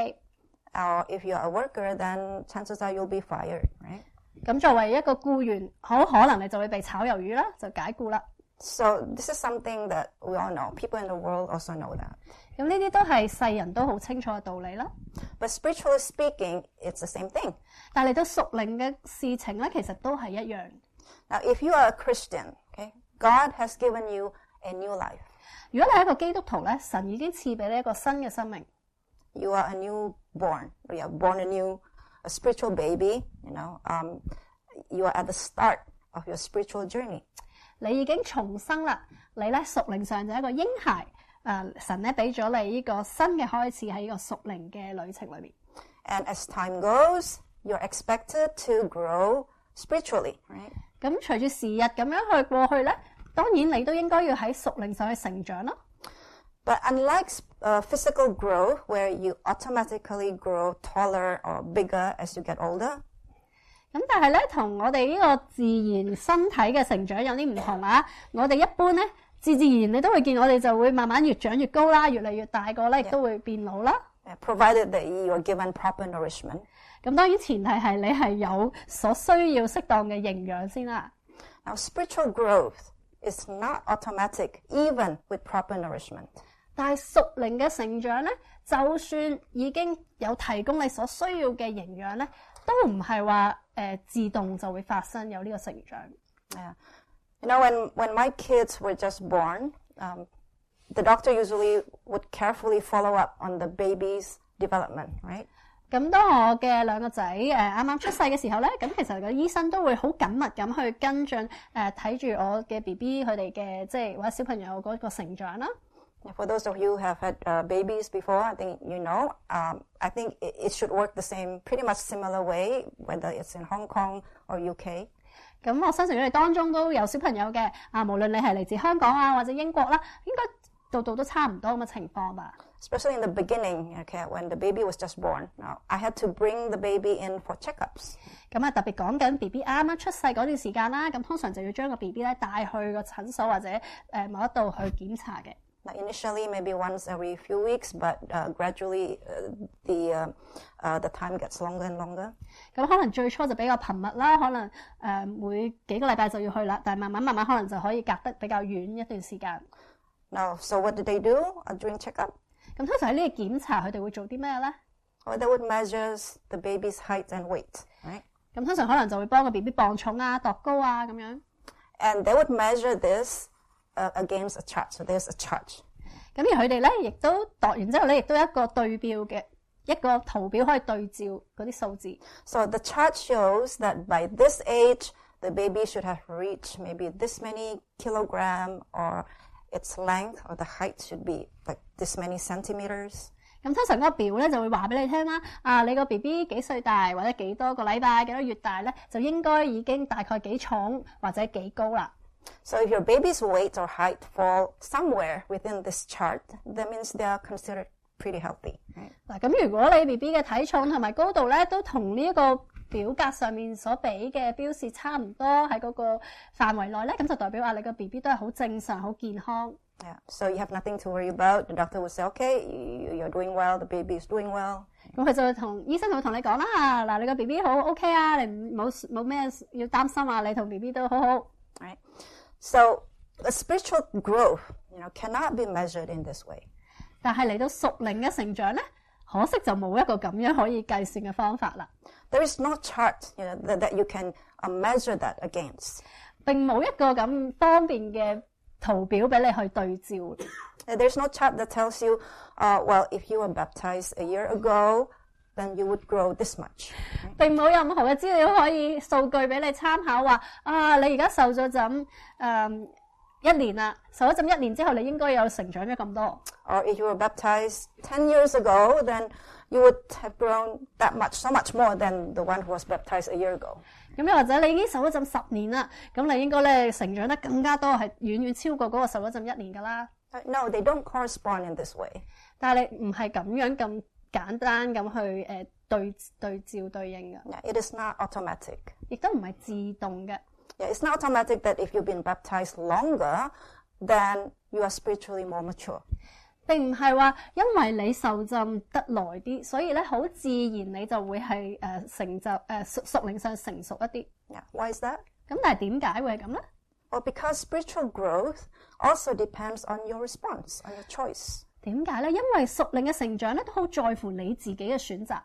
Or if you're a worker, then chances are you'll be fired, right? 咁作為一個僱員，好可能你就會被炒魷魚啦，就解僱啦。 So this is something that we all know. People in the world also know that. 咁呢啲都係世人都好清楚嘅道理啦。 But spiritually speaking, it's the same thing. 但係嚟到屬靈嘅事情咧，其實都係一樣。 Now, if you are a Christian, okay, God has given you a new life. 如果你係一個基督徒咧，神已經賜俾你一個新嘅生命。 You are a newborn. You are born a spiritual baby. You are at the start of your spiritual journey. 你已經重生啦，你咧屬靈上就係一個嬰孩。神咧俾咗你呢個新嘅開始喺呢個屬靈嘅旅程裏面。 And as time goes, you're expected to grow spiritually, right? 咁隨住時日咁樣去過去咧，當然你都應該要喺屬靈上去成長咯。 But unlike physical growth, where you automatically grow taller or bigger as you get older, 咁但係咧，同我哋呢個自然身體嘅成長有啲唔同啊！我哋一般咧，自然你都會見我哋就會慢慢越長越高啦，越嚟越大個咧，亦都會變老啦。 Provided that you are given proper nourishment. 咁當然前提係你係有所需要適當嘅營養先啦。 Now, spiritual growth is not automatic, even with proper nourishment. 但係屬靈嘅成長咧，就算已經有提供你所需要嘅營養咧，都唔係話自動就會發生有呢個成長。 Yeah. When my kids were just born, the doctor usually would carefully follow up on the baby's development, right? 咁當我嘅兩個仔啱啱出世嘅時候咧，咁其實個醫生都會好緊密咁去跟進睇住我嘅 BB 佢哋嘅即係或者小朋友嗰個成長啦。 For those of you who have had babies before, I think you know. I think it should work the same, pretty much similar way, whether it's in Hong Kong or UK. 咁我相信你哋當中都有小朋友嘅無論你係嚟自香港啊或者英國啦，應該度度都差唔多咁嘅情況吧。 Especially in the beginning, okay, when the baby was just born. Now, I had to bring the baby in for checkups. 咁特別講緊 BB 啱啱出世嗰段時間啦，咁通常就要將個 BB 咧帶去個診所或者某一度去檢查嘅。 Initially, maybe once every few weeks, but gradually the time gets longer and longer. 咁可能最初就比較頻密啦，可能每幾個禮拜就要去啦，但係慢慢可能就可以隔得比較遠一段時間。 Now, so what did they do during checkup? 咁通常喺呢個檢查，佢哋會做啲咩咧？ Well, they would measure the baby's height and weight, right? 咁通常可能就會幫個 BB 磅重啊、度高啊咁樣。 And they would measure this against a chart. So there's a chart. 咁而佢哋咧，亦都度完之後咧，亦都有一個對標嘅一個圖表可以對照嗰啲數字。 So the chart shows that by this age, the baby should have reached maybe this many kilogram, or its length or the height should be like this many centimeters. 咁通常嗰個表咧就會話俾你聽啦，你個 BB 幾歲大或者幾多個禮拜幾多月大咧，就應該已經大概幾重或者幾高啦。 So if your baby's weight or height fall somewhere within this chart, that means they are considered pretty healthy. 嗱，咁如果你 BB 嘅體重同埋高度咧都同呢一個表格上面所俾嘅標示差唔多喺嗰個範圍內咧，咁就代表你個 BB 都係好正常、好健康。 Yeah, so you have nothing to worry about. The doctor will say, okay, you're doing well, the baby is doing well. 咁佢就會醫生會同你講啦，嗱，你個 BB 好 OK 啊，你冇咩要擔心啊，你同 BB 都好好。 Right? So the spiritual growth, cannot be measured in this way. 但係嚟到屬靈嘅成長咧，可惜就冇一個咁樣可以計算嘅方法啦。 There is no chart, that you can measure that against. 並冇一個咁方便嘅圖表俾你去對照。 There's no chart that tells you, well, if you were baptized a year ago, then you would grow this much. 並冇任何嘅資料可以數據俾你參考話，你而家受咗浸1年啦，受咗浸1年之後，你應該有成長咗咁多。 Or if you were baptized 10 years ago, then you would have grown that much, so much more than the one who was baptized a year ago. 咁又或者你已經受咗浸10年啦，咁你應該咧成長得更加多，係遠遠超過嗰個受咗浸1年噶啦。 No, they don't correspond in this way. 但係你唔係咁樣咁簡單咁去對照對應嘅。 Yeah, it is not automatic. 亦都唔係自動嘅。 Yeah, it's not automatic that if you've been baptized longer, then you are spiritually more mature. 並唔係話因為你受浸得耐啲，所以咧好自然你就會係屬靈上成熟一啲。 Yeah, why is that? 咁但係點解會係咁咧？ Well, because spiritual growth also depends on your response, on your choice. 點解咧？因為屬靈嘅成長咧都好在乎你自己嘅選擇。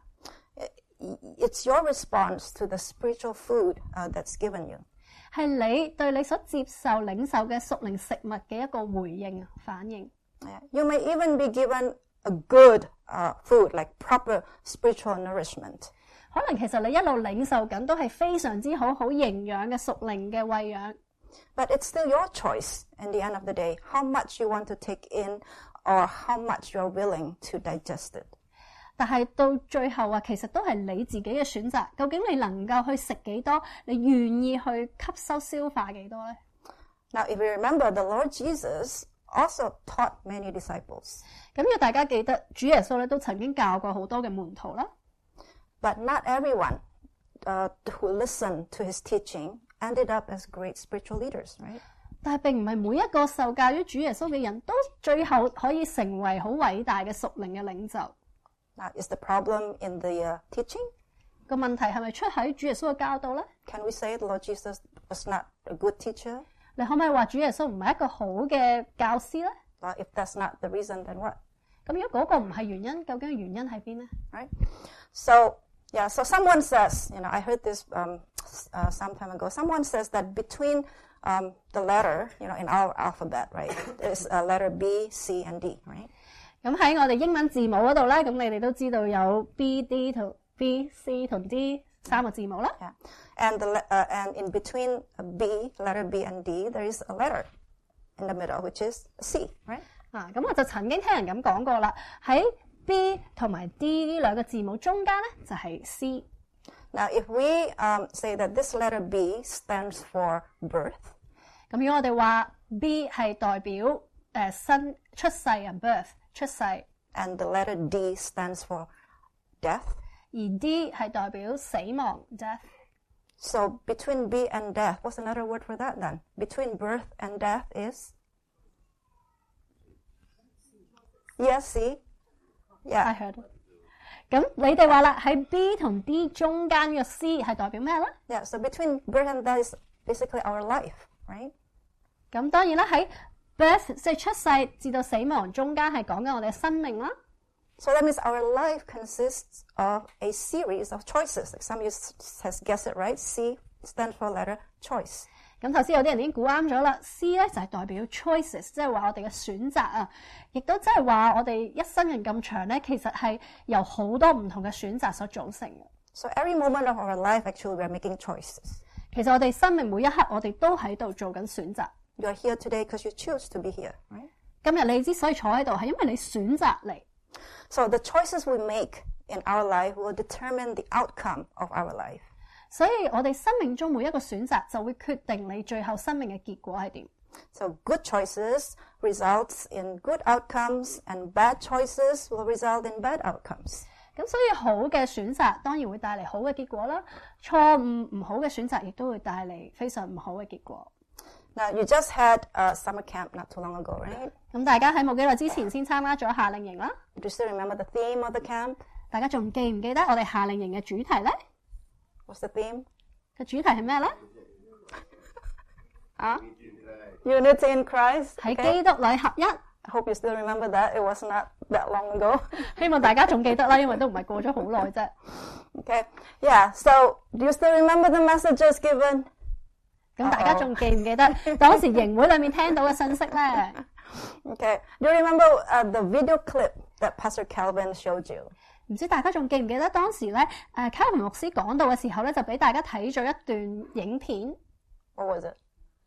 It's your response to the spiritual food that's given you. 係你對你所接受領受嘅屬靈食物嘅一個回應反應。 You may even be given a good food, like proper spiritual nourishment. 可能其實你一路領受緊都係非常之好營養嘅屬靈嘅餵養。 But it's still your choice in the end of the day, how much you want to take in or how much you're willing to digest it. 但係到最後其實都係你自己嘅選擇。究竟你能夠去食幾多？你願意去吸收消化幾多呢？ Now, if you remember, the Lord Jesus also taught many disciples. 咁要大家記得，主耶穌咧都曾經教過好多嘅門徒啦。 But not everyone who listened to his teaching ended up as great spiritual leaders, right? 但係並唔係每一個受教於主耶穌嘅人都最後可以成為好偉大嘅屬靈嘅領袖。 Now, is the problem in the teaching? 個問題係咪出喺主耶穌嘅教導呢？ Can we say the Lord Jesus was not a good teacher? 你可唔可以話主耶穌唔係一個好嘅教師呢？ Well, if that's not the reason, then what? 咁如果嗰個唔係原因，究竟原因喺邊呢？ Right? So someone says, I heard this some time ago. Someone says that between the letter, in our alphabet, right, there's a letter B, C, and D, right? 咁喺我哋英文字母嗰度咧，咁你哋都知道有 B、C 同 D 3個字母啦。 Yeah. And in between B, letter B and D, there is a letter in the middle, which is C, right? 咁我就曾經聽人咁講過啦，喺 B 同埋 D 呢兩個字母中間咧就係 C。 Now, if we say that this letter B stands for birth, 咁如果我哋話 B 係代表新出世人 birth 出世 ，and the letter D stands for death, 而 D 係代表死亡 death。 So between B and death, what's another word for that then? Between birth and death is? Yes, C. Yeah. I heard. 咁你哋話啦，喺 B 同 D 中間嘅 C 係代表咩咧？ Yeah, so between birth and death is basically our life, right? 咁當然啦，喺 birth 即係出世至到死亡中間係講緊我哋嘅生命啦。 So that means our life consists of a series of choices. Like some of you has guessed it right. C stands for letter choice. 咁頭先有啲人已經估啱咗啦 ，C 咧就係代表 choices， 即係話我哋嘅選擇啊，亦都即係話我哋一生人咁長咧，其實係由好多唔同嘅選擇所組成嘅。 So every moment of our life, actually, we are making choices. 其實我哋生命每一刻，我哋都喺度做緊選擇。 You are here today because you choose to be here, right? 今日你之所以坐喺度，係因為你選擇嚟。 So the choices we make in our life will determine the outcome of our life. 所以我哋生命中每一個選擇就會決定你最後生命嘅結果係點。 So good choices results in good outcomes, and bad choices will result in bad outcomes. 咁所以好嘅選擇當然會帶嚟好嘅結果啦，錯誤唔好嘅選擇亦都會帶嚟非常唔好嘅結果。 Now, you just had a summer camp not too long ago, right? 咁大家喺冇幾耐之前先參加咗夏令營啦。 Do you still remember the theme of the camp? 大家仲記唔記得我哋夏令營嘅主題呢？ What's the theme? 個主題係咩呢？ Unity in Christ. 喺基督裏合一。 I hope you still remember that. It was not that long ago. 希望大家仲記得啦，因為都唔係過咗好耐啫。 Okay. Yeah. So, do you still remember the messages given? 咁大家仲記唔記得當時營會裏面聽到嘅信息呢？ Okay. Do you remember the video clip that Pastor Calvin showed you? 唔知大家仲記唔記得當時咧，Calvin 牧師講道嘅時候咧，就俾大家睇咗一段影片。 What was it?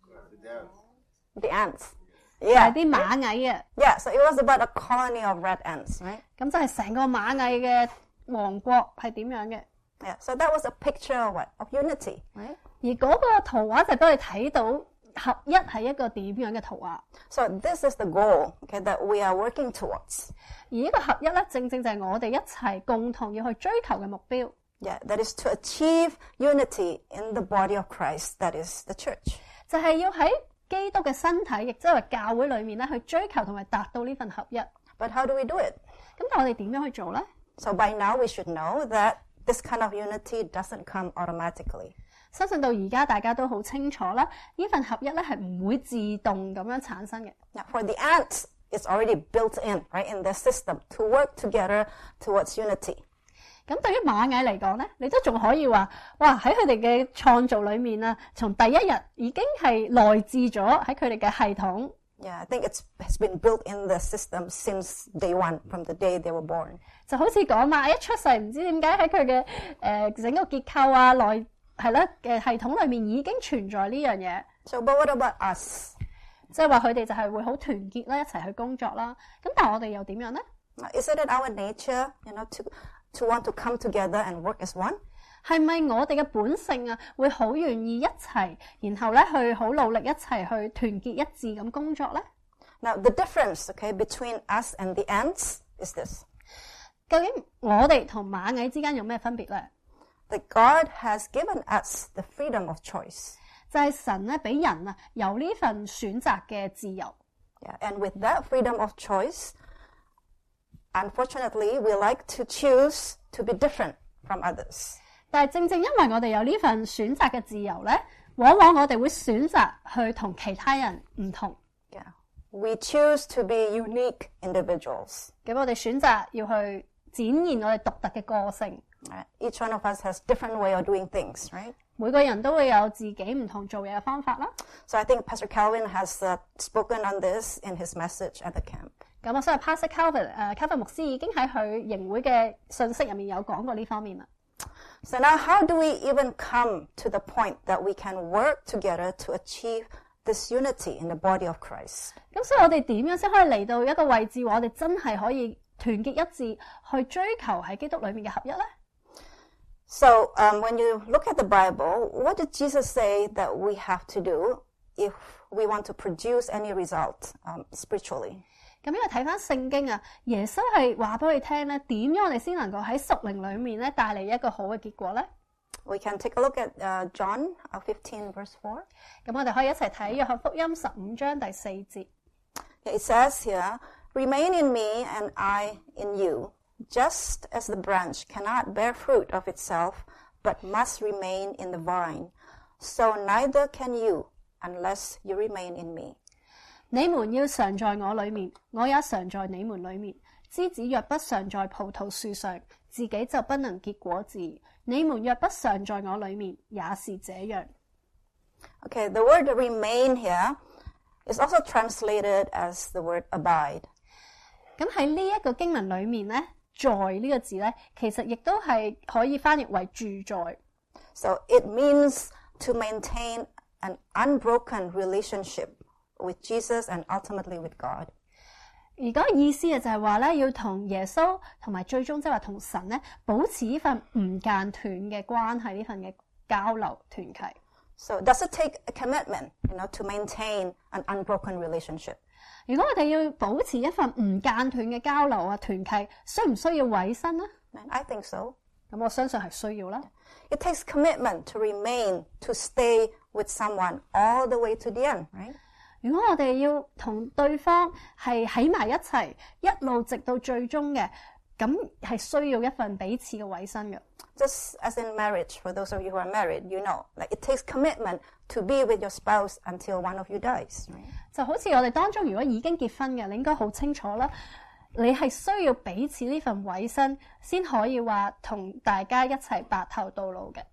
The ants. 係 Yeah. 啲螞蟻啊。 Yeah. So it was about a colony of red ants, right? 咁就係成個螞蟻嘅王國係點樣嘅？ Yeah. So that was a picture of what? Of unity, right? 而嗰個圖畫就俾我哋睇到合一係一個點樣嘅圖畫。 So this is the goal, okay, that we are working towards. 而呢個合一咧，正正就係我哋一齊共同要去追求嘅目標。 Yeah, that is to achieve unity in the body of Christ, that is the church. 就係要喺基督嘅身體，亦即係話教會裏面咧，去追求同埋達到呢份合一。咁 But how do we do it? 但我哋點樣去做咧？ So by now we should know that this kind of unity doesn't come automatically. 相信到而家大家都好清楚啦，呢份合一咧係唔會自動咁樣產生嘅。 Now for the ants, it's already built in, right, in their system to work together towards unity. 咁對於螞蟻嚟講咧，你都仲可以話，哇喺佢哋嘅創造裏面啊，從第一日已經係內置咗喺佢哋嘅系統。 Yeah, I think it's been built in the system since day one, from the day they were born. 就好似講螞蟻一出世，唔知點解喺佢嘅整個結構啊內係啦嘅系統裏面已經存在呢樣嘢。 So, but what about us? 即係話佢哋就係會好團結啦，一齊去工作啦。咁但係我哋又點樣呢？ Is it in our nature, to want to come together and work as one? 係咪我哋嘅本性啊，會好願意一齊，然後咧去好努力一齊去團結一致咁工作咧？ Now, the difference, okay, between us and the ants is this. 究竟我哋同螞蟻之間有咩分別咧？ That God has given us the freedom of choice. 就係神咧俾人啊有呢份選擇嘅自由。 Yeah, and with that freedom of choice, unfortunately, we like to choose to be different from others. 但係正正因為我哋有呢份選擇嘅自由咧，往往我哋會選擇去同其他人唔同。 Yeah, we choose to be unique individuals. 咁我哋選擇要去展現我哋獨特嘅個性。 Right? Each one of us has different way of doing things, right? 每個人都會有自己唔同做嘢嘅方法啦。 So I think Pastor Calvin has spoken on this in his message at the camp. 咁我相信 Pastor Calvin 牧師已經喺佢營會嘅信息入面有講過呢方面啦。 So now how do we even come to the point that we can work together to achieve this unity in the body of Christ? 咁所以我哋點樣先可以嚟到一個位置，我哋真係可以團結一致去追求喺基督裏面嘅合一呢？ So when you look at the Bible, what did Jesus say that we have to do if we want to produce any result spiritually? 咁因為睇翻聖經啊，耶穌係話俾我哋聽咧，點樣我哋先能夠喺屬靈裏面咧帶嚟一個好嘅結果咧？ We can take a look at John 15 verse 4. 咁我哋可以一齊睇約翰福音15章第4節。 It says here, "Remain in me and I in you, just as the branch cannot bear fruit of itself, but must remain in the vine, so neither can you unless you remain in me." 你們要常在我裏面，我也常在你們裏面。枝子若不常在葡萄樹上，自己就不能結果子。你們若不常在我裏面，也是這樣。 Okay, the word remain here is also translated as the word abide. 咁喺呢一個經文裏面咧，在呢個字咧，其實亦都係可以翻譯為住在。 So it means to maintain an unbroken relationship with Jesus and ultimately with God. 而嗰個意思就係話咧，要同耶穌同埋最終即係話同神咧保持呢份唔間斷嘅關係，呢份嘅交流團契。 So does it take a commitment, to maintain an unbroken relationship? 如果我哋要保持一份唔間斷嘅交流啊團契，需唔需要委身呢？ I think so. 咁我相信係需要啦。 It takes commitment to remain, to stay with someone all the way to the end, right? 如果我哋要同對方係喺埋一齊，一路直到最終嘅，咁係需要一份彼此嘅委身嘅。 Just as in marriage, for those of you who are married, it takes commitment to be with your spouse until one of you dies. Right? 就好似我哋當中如果已經結婚嘅，你應該好清楚啦。你係需要彼此呢份委身，先可以話同大家一齊白頭到老嘅。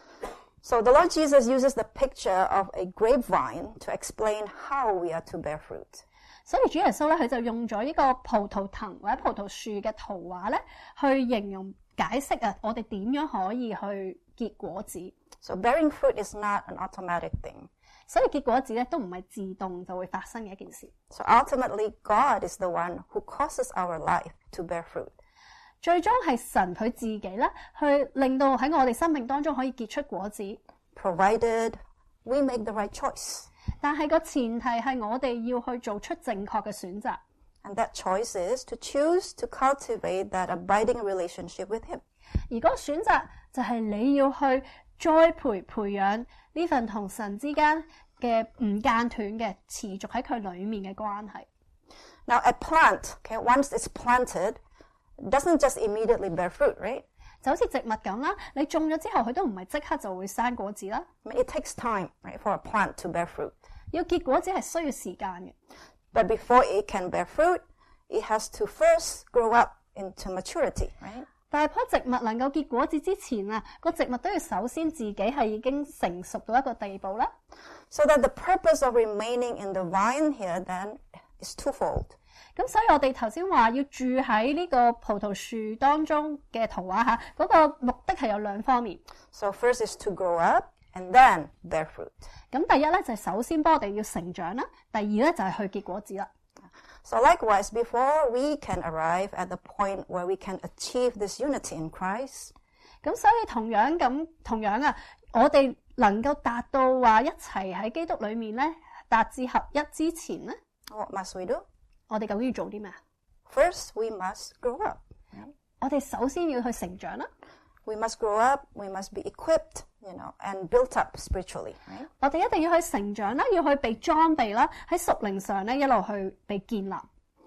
So the Lord Jesus uses the picture of a grapevine to explain how we are to bear fruit. 所以主耶穌咧，佢就用咗呢個葡萄藤或者葡萄樹嘅圖畫咧，去形容解釋啊，我哋點樣可以去結果子。 So bearing fruit is not an automatic thing. 所以結果子咧都唔係自動就會發生嘅一件事。 So ultimately, God is the one who causes our life to bear fruit. 最終係神佢自己咧，去令到喺我哋生命當中可以結出果子。 Provided we make the right choice. 但係個前提係我哋要去做出正確嘅選擇。 And that choice is to choose to cultivate that abiding relationship with Him. 而嗰個選擇就係你要去栽培養呢份同神之間嘅唔間斷嘅持續喺佢裏面嘅關係。 Now a plant, once it's planted, doesn't just immediately bear fruit, right? 就好似植物咁啦，你種咗之後，佢都唔係即刻就會生果子啦。 It takes time, right, for a plant to bear fruit. 要結果子係需要時間嘅。 But before it can bear fruit, it has to first grow up into maturity, right? 但係棵植物能夠結果子之前啊，個植物都要首先自己係已經成熟到一個地步啦。 So that the purpose of remaining in the vine here then is twofold. 咁所以我哋頭先話要住喺呢個葡萄樹當中嘅圖畫下，嗰個目的係有兩方面。 So first is to grow up and then bear fruit. 咁第一咧就係首先幫我哋要成長啦，第二咧就係去結果子啦。 So likewise, before we can arrive at the point where we can achieve this unity in Christ, 咁所以同樣啊，我哋能夠達到話一齊喺基督裏面咧達至合一之前咧， what must we do? 我哋究竟要做啲咩啊？ First, we must grow up. 我哋首先要去成長啦。 We must grow up, we must be equipped, and built up spiritually, right? 我哋一定要去成長啦，要去被裝備啦，喺屬靈上咧一路去被建立。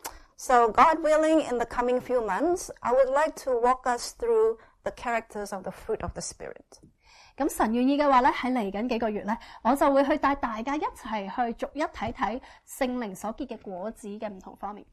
So God willing, in the coming few months, I would like to walk us through the characters of the fruit of the Spirit. 咁神願意嘅話咧，喺嚟緊幾個月咧，我就會去帶大家一齊去逐一睇睇聖靈所結嘅果子嘅唔同方面。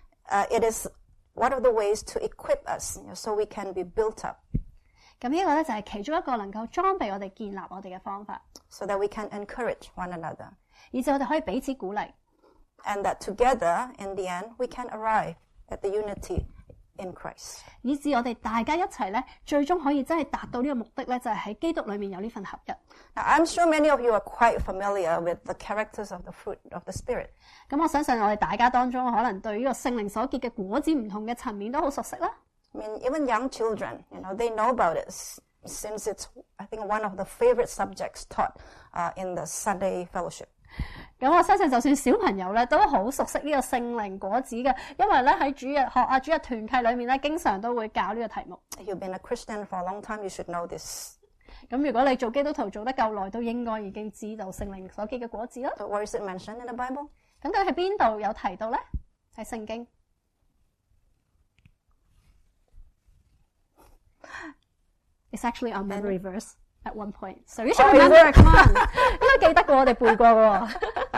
It is one of the ways to equip us, so we can be built up. 咁呢個咧就係其中一個能夠裝備我哋、建立我哋嘅方法， so that we can encourage one another. 以至我哋可以彼此鼓勵。 And that together, in the end, we can arrive at the unity in Christ. 以至我哋大家一齊咧，最終可以真係達到呢個目的咧，就係喺基督裏面有呢份合一。 Now, I'm sure many of you are quite familiar with the characters of the fruit of the Spirit. 咁我相信我哋大家當中可能對呢個聖靈所結嘅果子唔同嘅層面都好熟悉啦。 I mean, even young children, they know about it since it's, I think, one of the favorite subjects taught in the Sunday fellowship. 咁我相信就算小朋友咧都好熟悉呢個聖靈果子嘅，因為咧喺主日團契裏面咧，經常都會教呢個題目。 If you've been a Christian for a long time, you should know this. 咁如果你做基督徒做得夠耐，都應該已經知道聖靈所結嘅果子啦。 So where is it mentioned in the Bible? 咁佢喺邊度有提到咧？喺聖經。It's actually on memory verse at one point. So you should remember. Come on. 應該記得過，我哋背過嘅。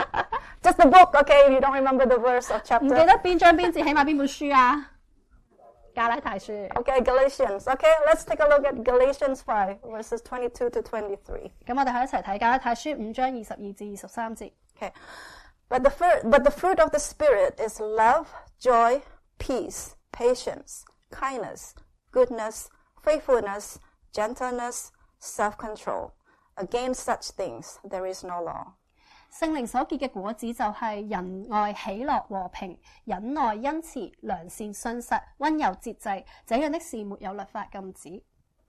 Just the book, okay? If you don't remember the verse or chapter. 唔記得邊章邊節，起碼邊本書啊？加拉太書。 Okay, Galatians. Okay, let's take a look at Galatians 5, verses 22 to 23. 咁我哋可以一齊睇加拉太書5章22至23節。 Okay. But the fruit of the Spirit is love, joy, peace, patience, kindness, goodness, faithfulness, gentleness, self-control. Against such things there is no law. 聖靈所結嘅果子就係仁愛、喜樂、和平、忍耐、恩慈、良善、信實、溫柔、節制，這樣的事沒有律法禁止。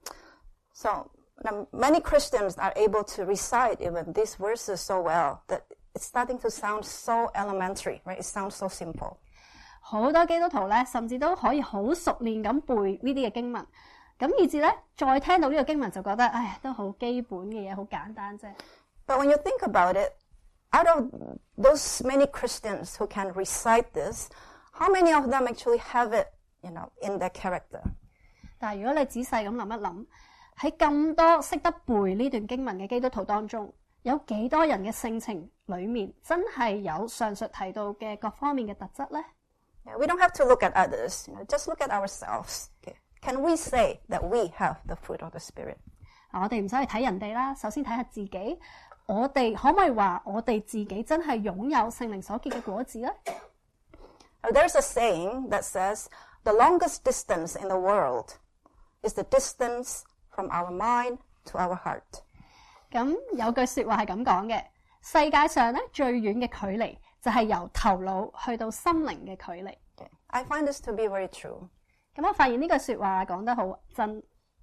So now many Christians are able to recite even these verses so well that it's starting to sound so elementary, right? It sounds so simple. 好多基督徒咧，甚至都可以好熟練咁背呢啲嘅經文，咁以至咧再聽到呢個經文就覺得，唉，都好基本嘅嘢，好簡單啫。 But when you think about it, out of those many Christians who can recite this, how many of them actually have it, in their character? 但係如果你仔細咁諗一諗，喺咁多識得背呢段經文嘅基督徒當中，有幾多人嘅性情裏面真係有上述提到嘅各方面嘅特質呢？ Yeah, we don't have to look at others, just look at ourselves. Okay. Can we say that we have the fruit of the Spirit? 我哋唔使去睇人哋啦，首先睇下自己，我哋可唔可以話我哋自己真係擁有聖靈所結嘅果子呢？ There's a saying that says, the longest distance in the world is the distance from our mind to our heart. 咁有句說話係咁講嘅，世界上咧最遠嘅距離就係由頭腦去到心靈嘅距離。 Okay. I find this to be very true. 咁我發現呢句說話講得好真。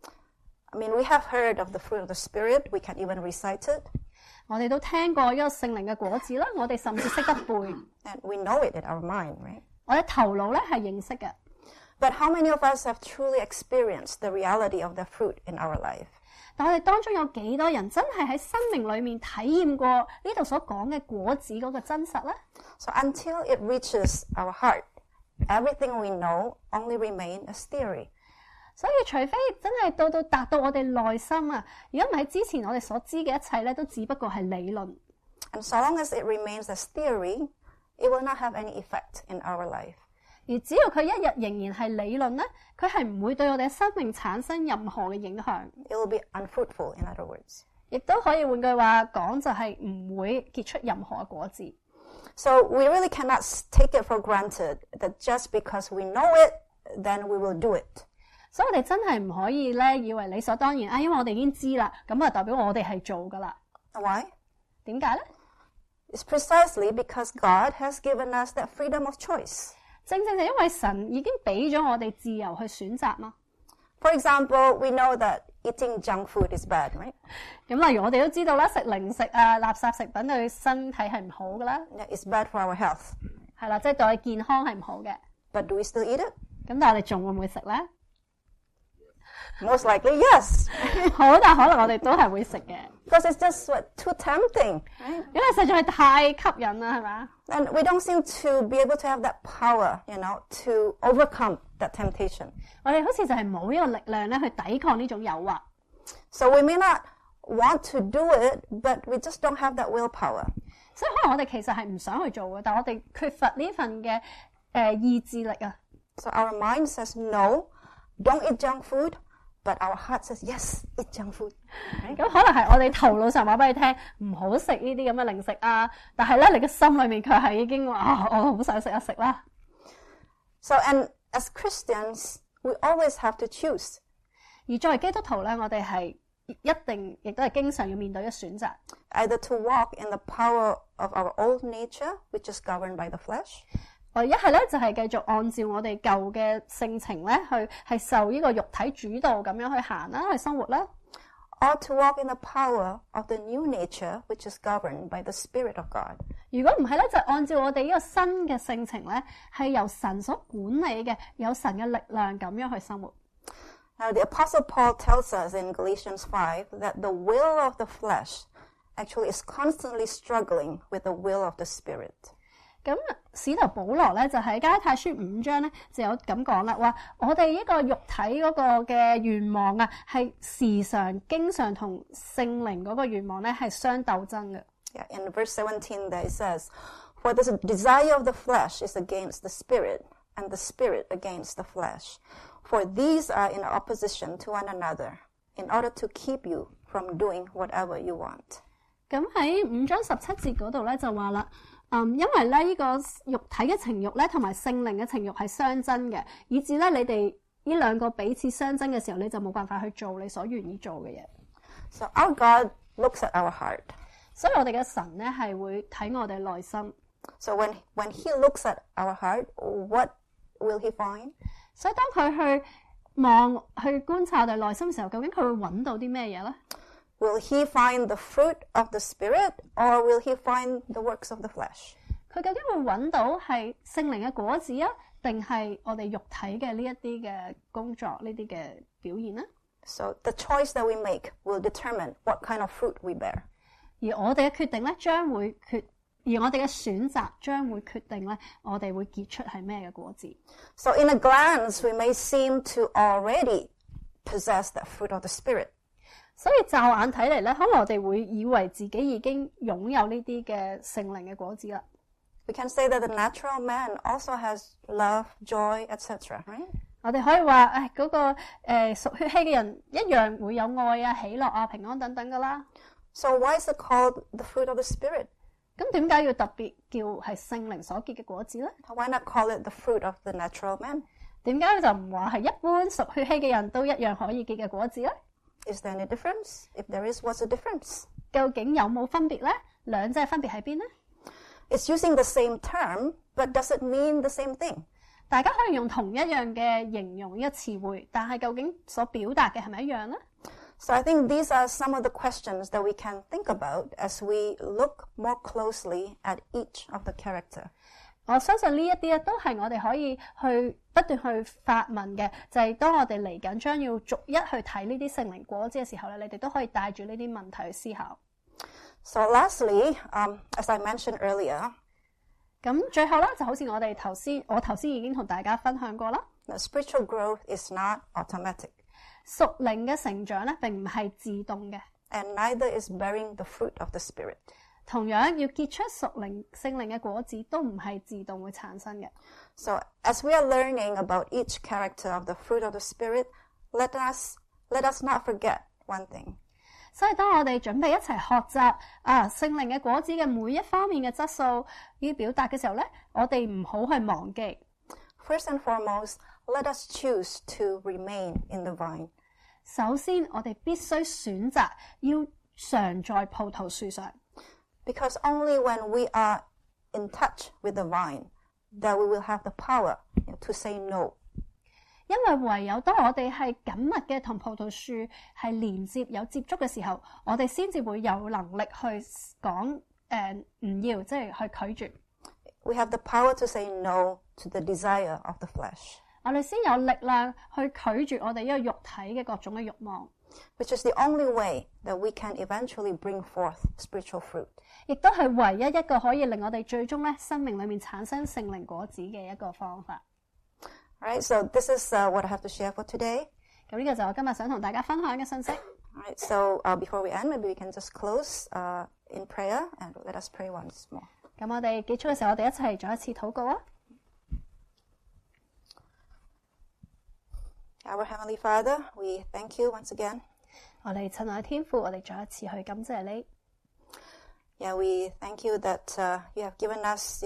I mean, we have heard of the fruit of the Spirit. We can even recite it. 我哋都聽過呢個聖靈嘅果子啦，我哋甚至識得背。 And we know it in our mind, right? 我哋頭腦咧係認識嘅。 But how many of us have truly experienced the reality of the fruit in our life? 但我哋當中有幾多人真係喺生命裏面體驗過呢度所講嘅果子嗰個真實呢？ So until it reaches our heart, everything we know only remain as theory. 所以除非真係到達到我哋內心啊，如果唔係之前我哋所知嘅一切咧，都只不過係理論。 And so long as it remains as theory, it will not have any effect in our life. 而只要佢一日仍然係理論咧，佢係唔會對我哋嘅生命產生任何嘅影響。 It will be unfruitful, in other words. 亦都可以換句話講，就係唔會結出任何嘅果子。 So we really cannot take it for granted that just because we know it, then we will do it. 所以我哋真係唔可以咧，以為理所當然啊，因為我哋已經知啦，咁啊代表我哋係做噶啦。 Why? 點解咧？ It's precisely because God has given us that freedom of choice. 正正就因為神已經俾咗我哋自由去選擇嘛。 For example, we know that eating junk food is bad, right? 咁例如我哋都知道啦，食零食啊、垃圾食品對身體係唔好噶啦。 It's bad for our health. 係啦，即係對我哋健康係唔好嘅。 But do we still eat it? 咁但係我哋仲會唔會食咧？ Most likely, yes. 好，但可能我哋都係會食嘅。 Because it's just too tempting, right? 因為實在係太吸引啦，係咪？ And we don't seem to be able to have that power, to overcome that temptation. 我哋好似就係冇呢個力量咧去抵抗呢種誘惑。 So we may not want to do it, but we just don't have that willpower. 所以可能我哋其實係唔想去做嘅，但係我哋缺乏呢份嘅意志力啊。 So our mind says no, don't eat junk food. But our heart says, yes, eat junk food. 咁可能係我哋頭腦上話俾你聽，唔好食呢啲咁嘅零食啊。但係咧，你嘅心裏面卻係已經話，我好想食一食啦。 So, and as Christians, we always have to choose. 而作為基督徒咧，我哋係一定亦都係經常要面對嘅選擇。 Either to walk in the power of our old nature, which is governed by the flesh. 我一係咧就係繼續按照我哋舊嘅性情咧，係受呢個肉體主導咁樣去行啦，去生活啦。 Or to walk in the power of the new nature, which is governed by the Spirit of God. 如果唔係咧，就按照我哋呢個新嘅性情咧，係由神所管理嘅，有神嘅力量咁樣去生活。 Now, the Apostle Paul tells us in Galatians 5 that the will of the flesh actually is constantly struggling with the will of the Spirit. 咁使徒保羅咧就喺加拉太書5章咧就有咁講啦，話我哋呢個肉體嗰個嘅願望啊，係時常經常同聖靈嗰個願望咧係相鬥爭嘅。 Yeah, in verse 17 there it says, For the desire of the flesh is against the Spirit, and the Spirit against the flesh. For these are in opposition to one another, in order to keep you from doing whatever you want. 咁喺5章17節嗰度咧就話啦。因為咧呢個肉體嘅情慾咧，同埋聖靈嘅情慾係相爭嘅，以致咧你哋呢兩個彼此相爭嘅時候，你就冇辦法去做你所願意做嘅嘢。 So our God looks at our heart. 所以我哋嘅神咧係會睇我哋內心。 So when he looks at our heart, what will he find? 所以當佢去望去觀察我哋內心嘅時候，究竟佢會揾到啲咩嘢咧？ Will he find the fruit of the Spirit, or will he find the works of the flesh? 佢究竟會揾到係聖靈嘅果子啊，定係我哋肉體嘅呢一啲嘅工作呢啲嘅表現呢？ So the choice that we make will determine what kind of fruit we bear. 而我哋嘅決定咧，而我哋嘅選擇將會決定咧，我哋會結出係咩嘅果子。 So in a glance, we may seem to already possess the fruit of the Spirit. 所以驟眼睇嚟咧，可能我哋會以為自己已經擁有呢啲嘅聖靈嘅果子啦。 We can say that the natural man also has love, joy, etc., right? 我哋可以話，嗰個屬血氣嘅人一樣會有愛啊、喜樂啊、平安等等噶啦。 So why is it called the fruit of the Spirit? 咁點解要特別叫係聖靈所結嘅果子咧？ Why not call it the fruit of the natural man? 點解就唔話係一般屬血氣嘅人都一樣可以結嘅果子咧？ Is there any difference? If there is, what's the difference? 究竟有冇分別咧？兩者分別喺邊呢？ It's using the same term, but does it mean the same thing? 大家可以用同一樣嘅形容呢個詞彙，但係究竟所表達嘅係咪一樣呢？ So I think these are some of the questions that we can think about as we look more closely at each of the character. 我相信呢一啲都係我哋可以去不斷去發問嘅，就係當我哋嚟緊將要逐一去睇呢啲聖靈果子嘅時候咧，你哋都可以帶住呢啲問題去思考。 So lastly, as I mentioned earlier, 咁最後咧，就好似我頭先已經同大家分享過啦。 spiritual growth is not automatic, 屬靈嘅成長咧並唔係自動嘅， and neither is bearing the fruit of the Spirit. 同樣要結出聖靈嘅果子都唔係自動會產生嘅。 So as we are learning about each character of the fruit of the Spirit, let us not forget one thing. 所以當我哋準備一齊學習聖靈嘅果子嘅每一方面嘅質素要表達嘅時候咧，我哋唔好去忘記。 First and foremost, let us choose to remain in the vine. 首先，我哋必須選擇要常在葡萄樹上。 Because only when we are in touch with the vine, that we will have the power to say no. 因為唯有當我哋係緊密嘅同葡萄樹係連接有接觸嘅時候，我哋先至會有能力去講唔要，即係去拒絕。 We have the power to say no to the desire of the flesh. 我哋先有力量去拒絕我哋呢個肉體嘅各種嘅慾望。 Which is the only way that we can eventually bring forth spiritual fruit. 亦都係唯一一個可以令我哋最終咧生命裏面產生聖靈果子嘅一個方法。 Alright, so this is what I have to share for today. 咁呢個就我今日想同大家分享嘅信息。 Alright, so before we end, maybe we can just close in prayer and let us pray once more. 咁我哋結束嘅時候，我哋一齊再一次禱告啊！ Our Heavenly Father, we thank you once again. 我哋親愛嘅天父，我哋再一次去感謝你。 Yeah, we thank you that you have given us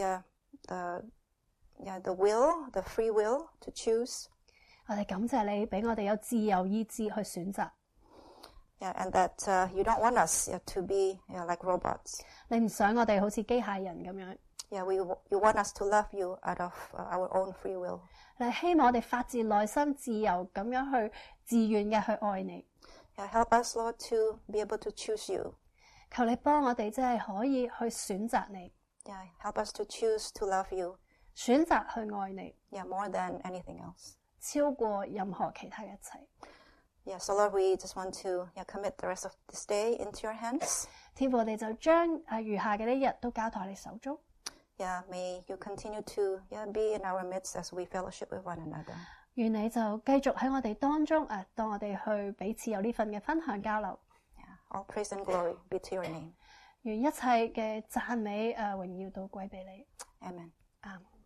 the will, the free will to choose. 我哋感謝你俾我哋有自由意志去選擇。 Yeah, and that you don't want us to be like robots. 你唔想我哋好似機械人咁樣。 Yeah, you want us to love you out of our own free will. 你希望我哋發自內心自由咁樣去自願嘅去愛你。 Yeah, help us, Lord, to be able to choose you. 求你幫我哋真係可以去選擇你。 Yeah, help us to choose to love you. 選擇去愛你。 Yeah, more than anything else. 超過任何其他一切。 Yeah, so Lord, we just want to commit the rest of this day into your hands. 天父，我哋就將餘下嘅呢日都交託你手中。 Yeah, may you continue to be in our midst as we fellowship with one another. 願你就繼續喺我哋當中當我哋去彼此有呢份嘅分享交流。 Yeah, all praise and glory be to your name. 願一切嘅讚美榮耀都歸俾你。 Amen.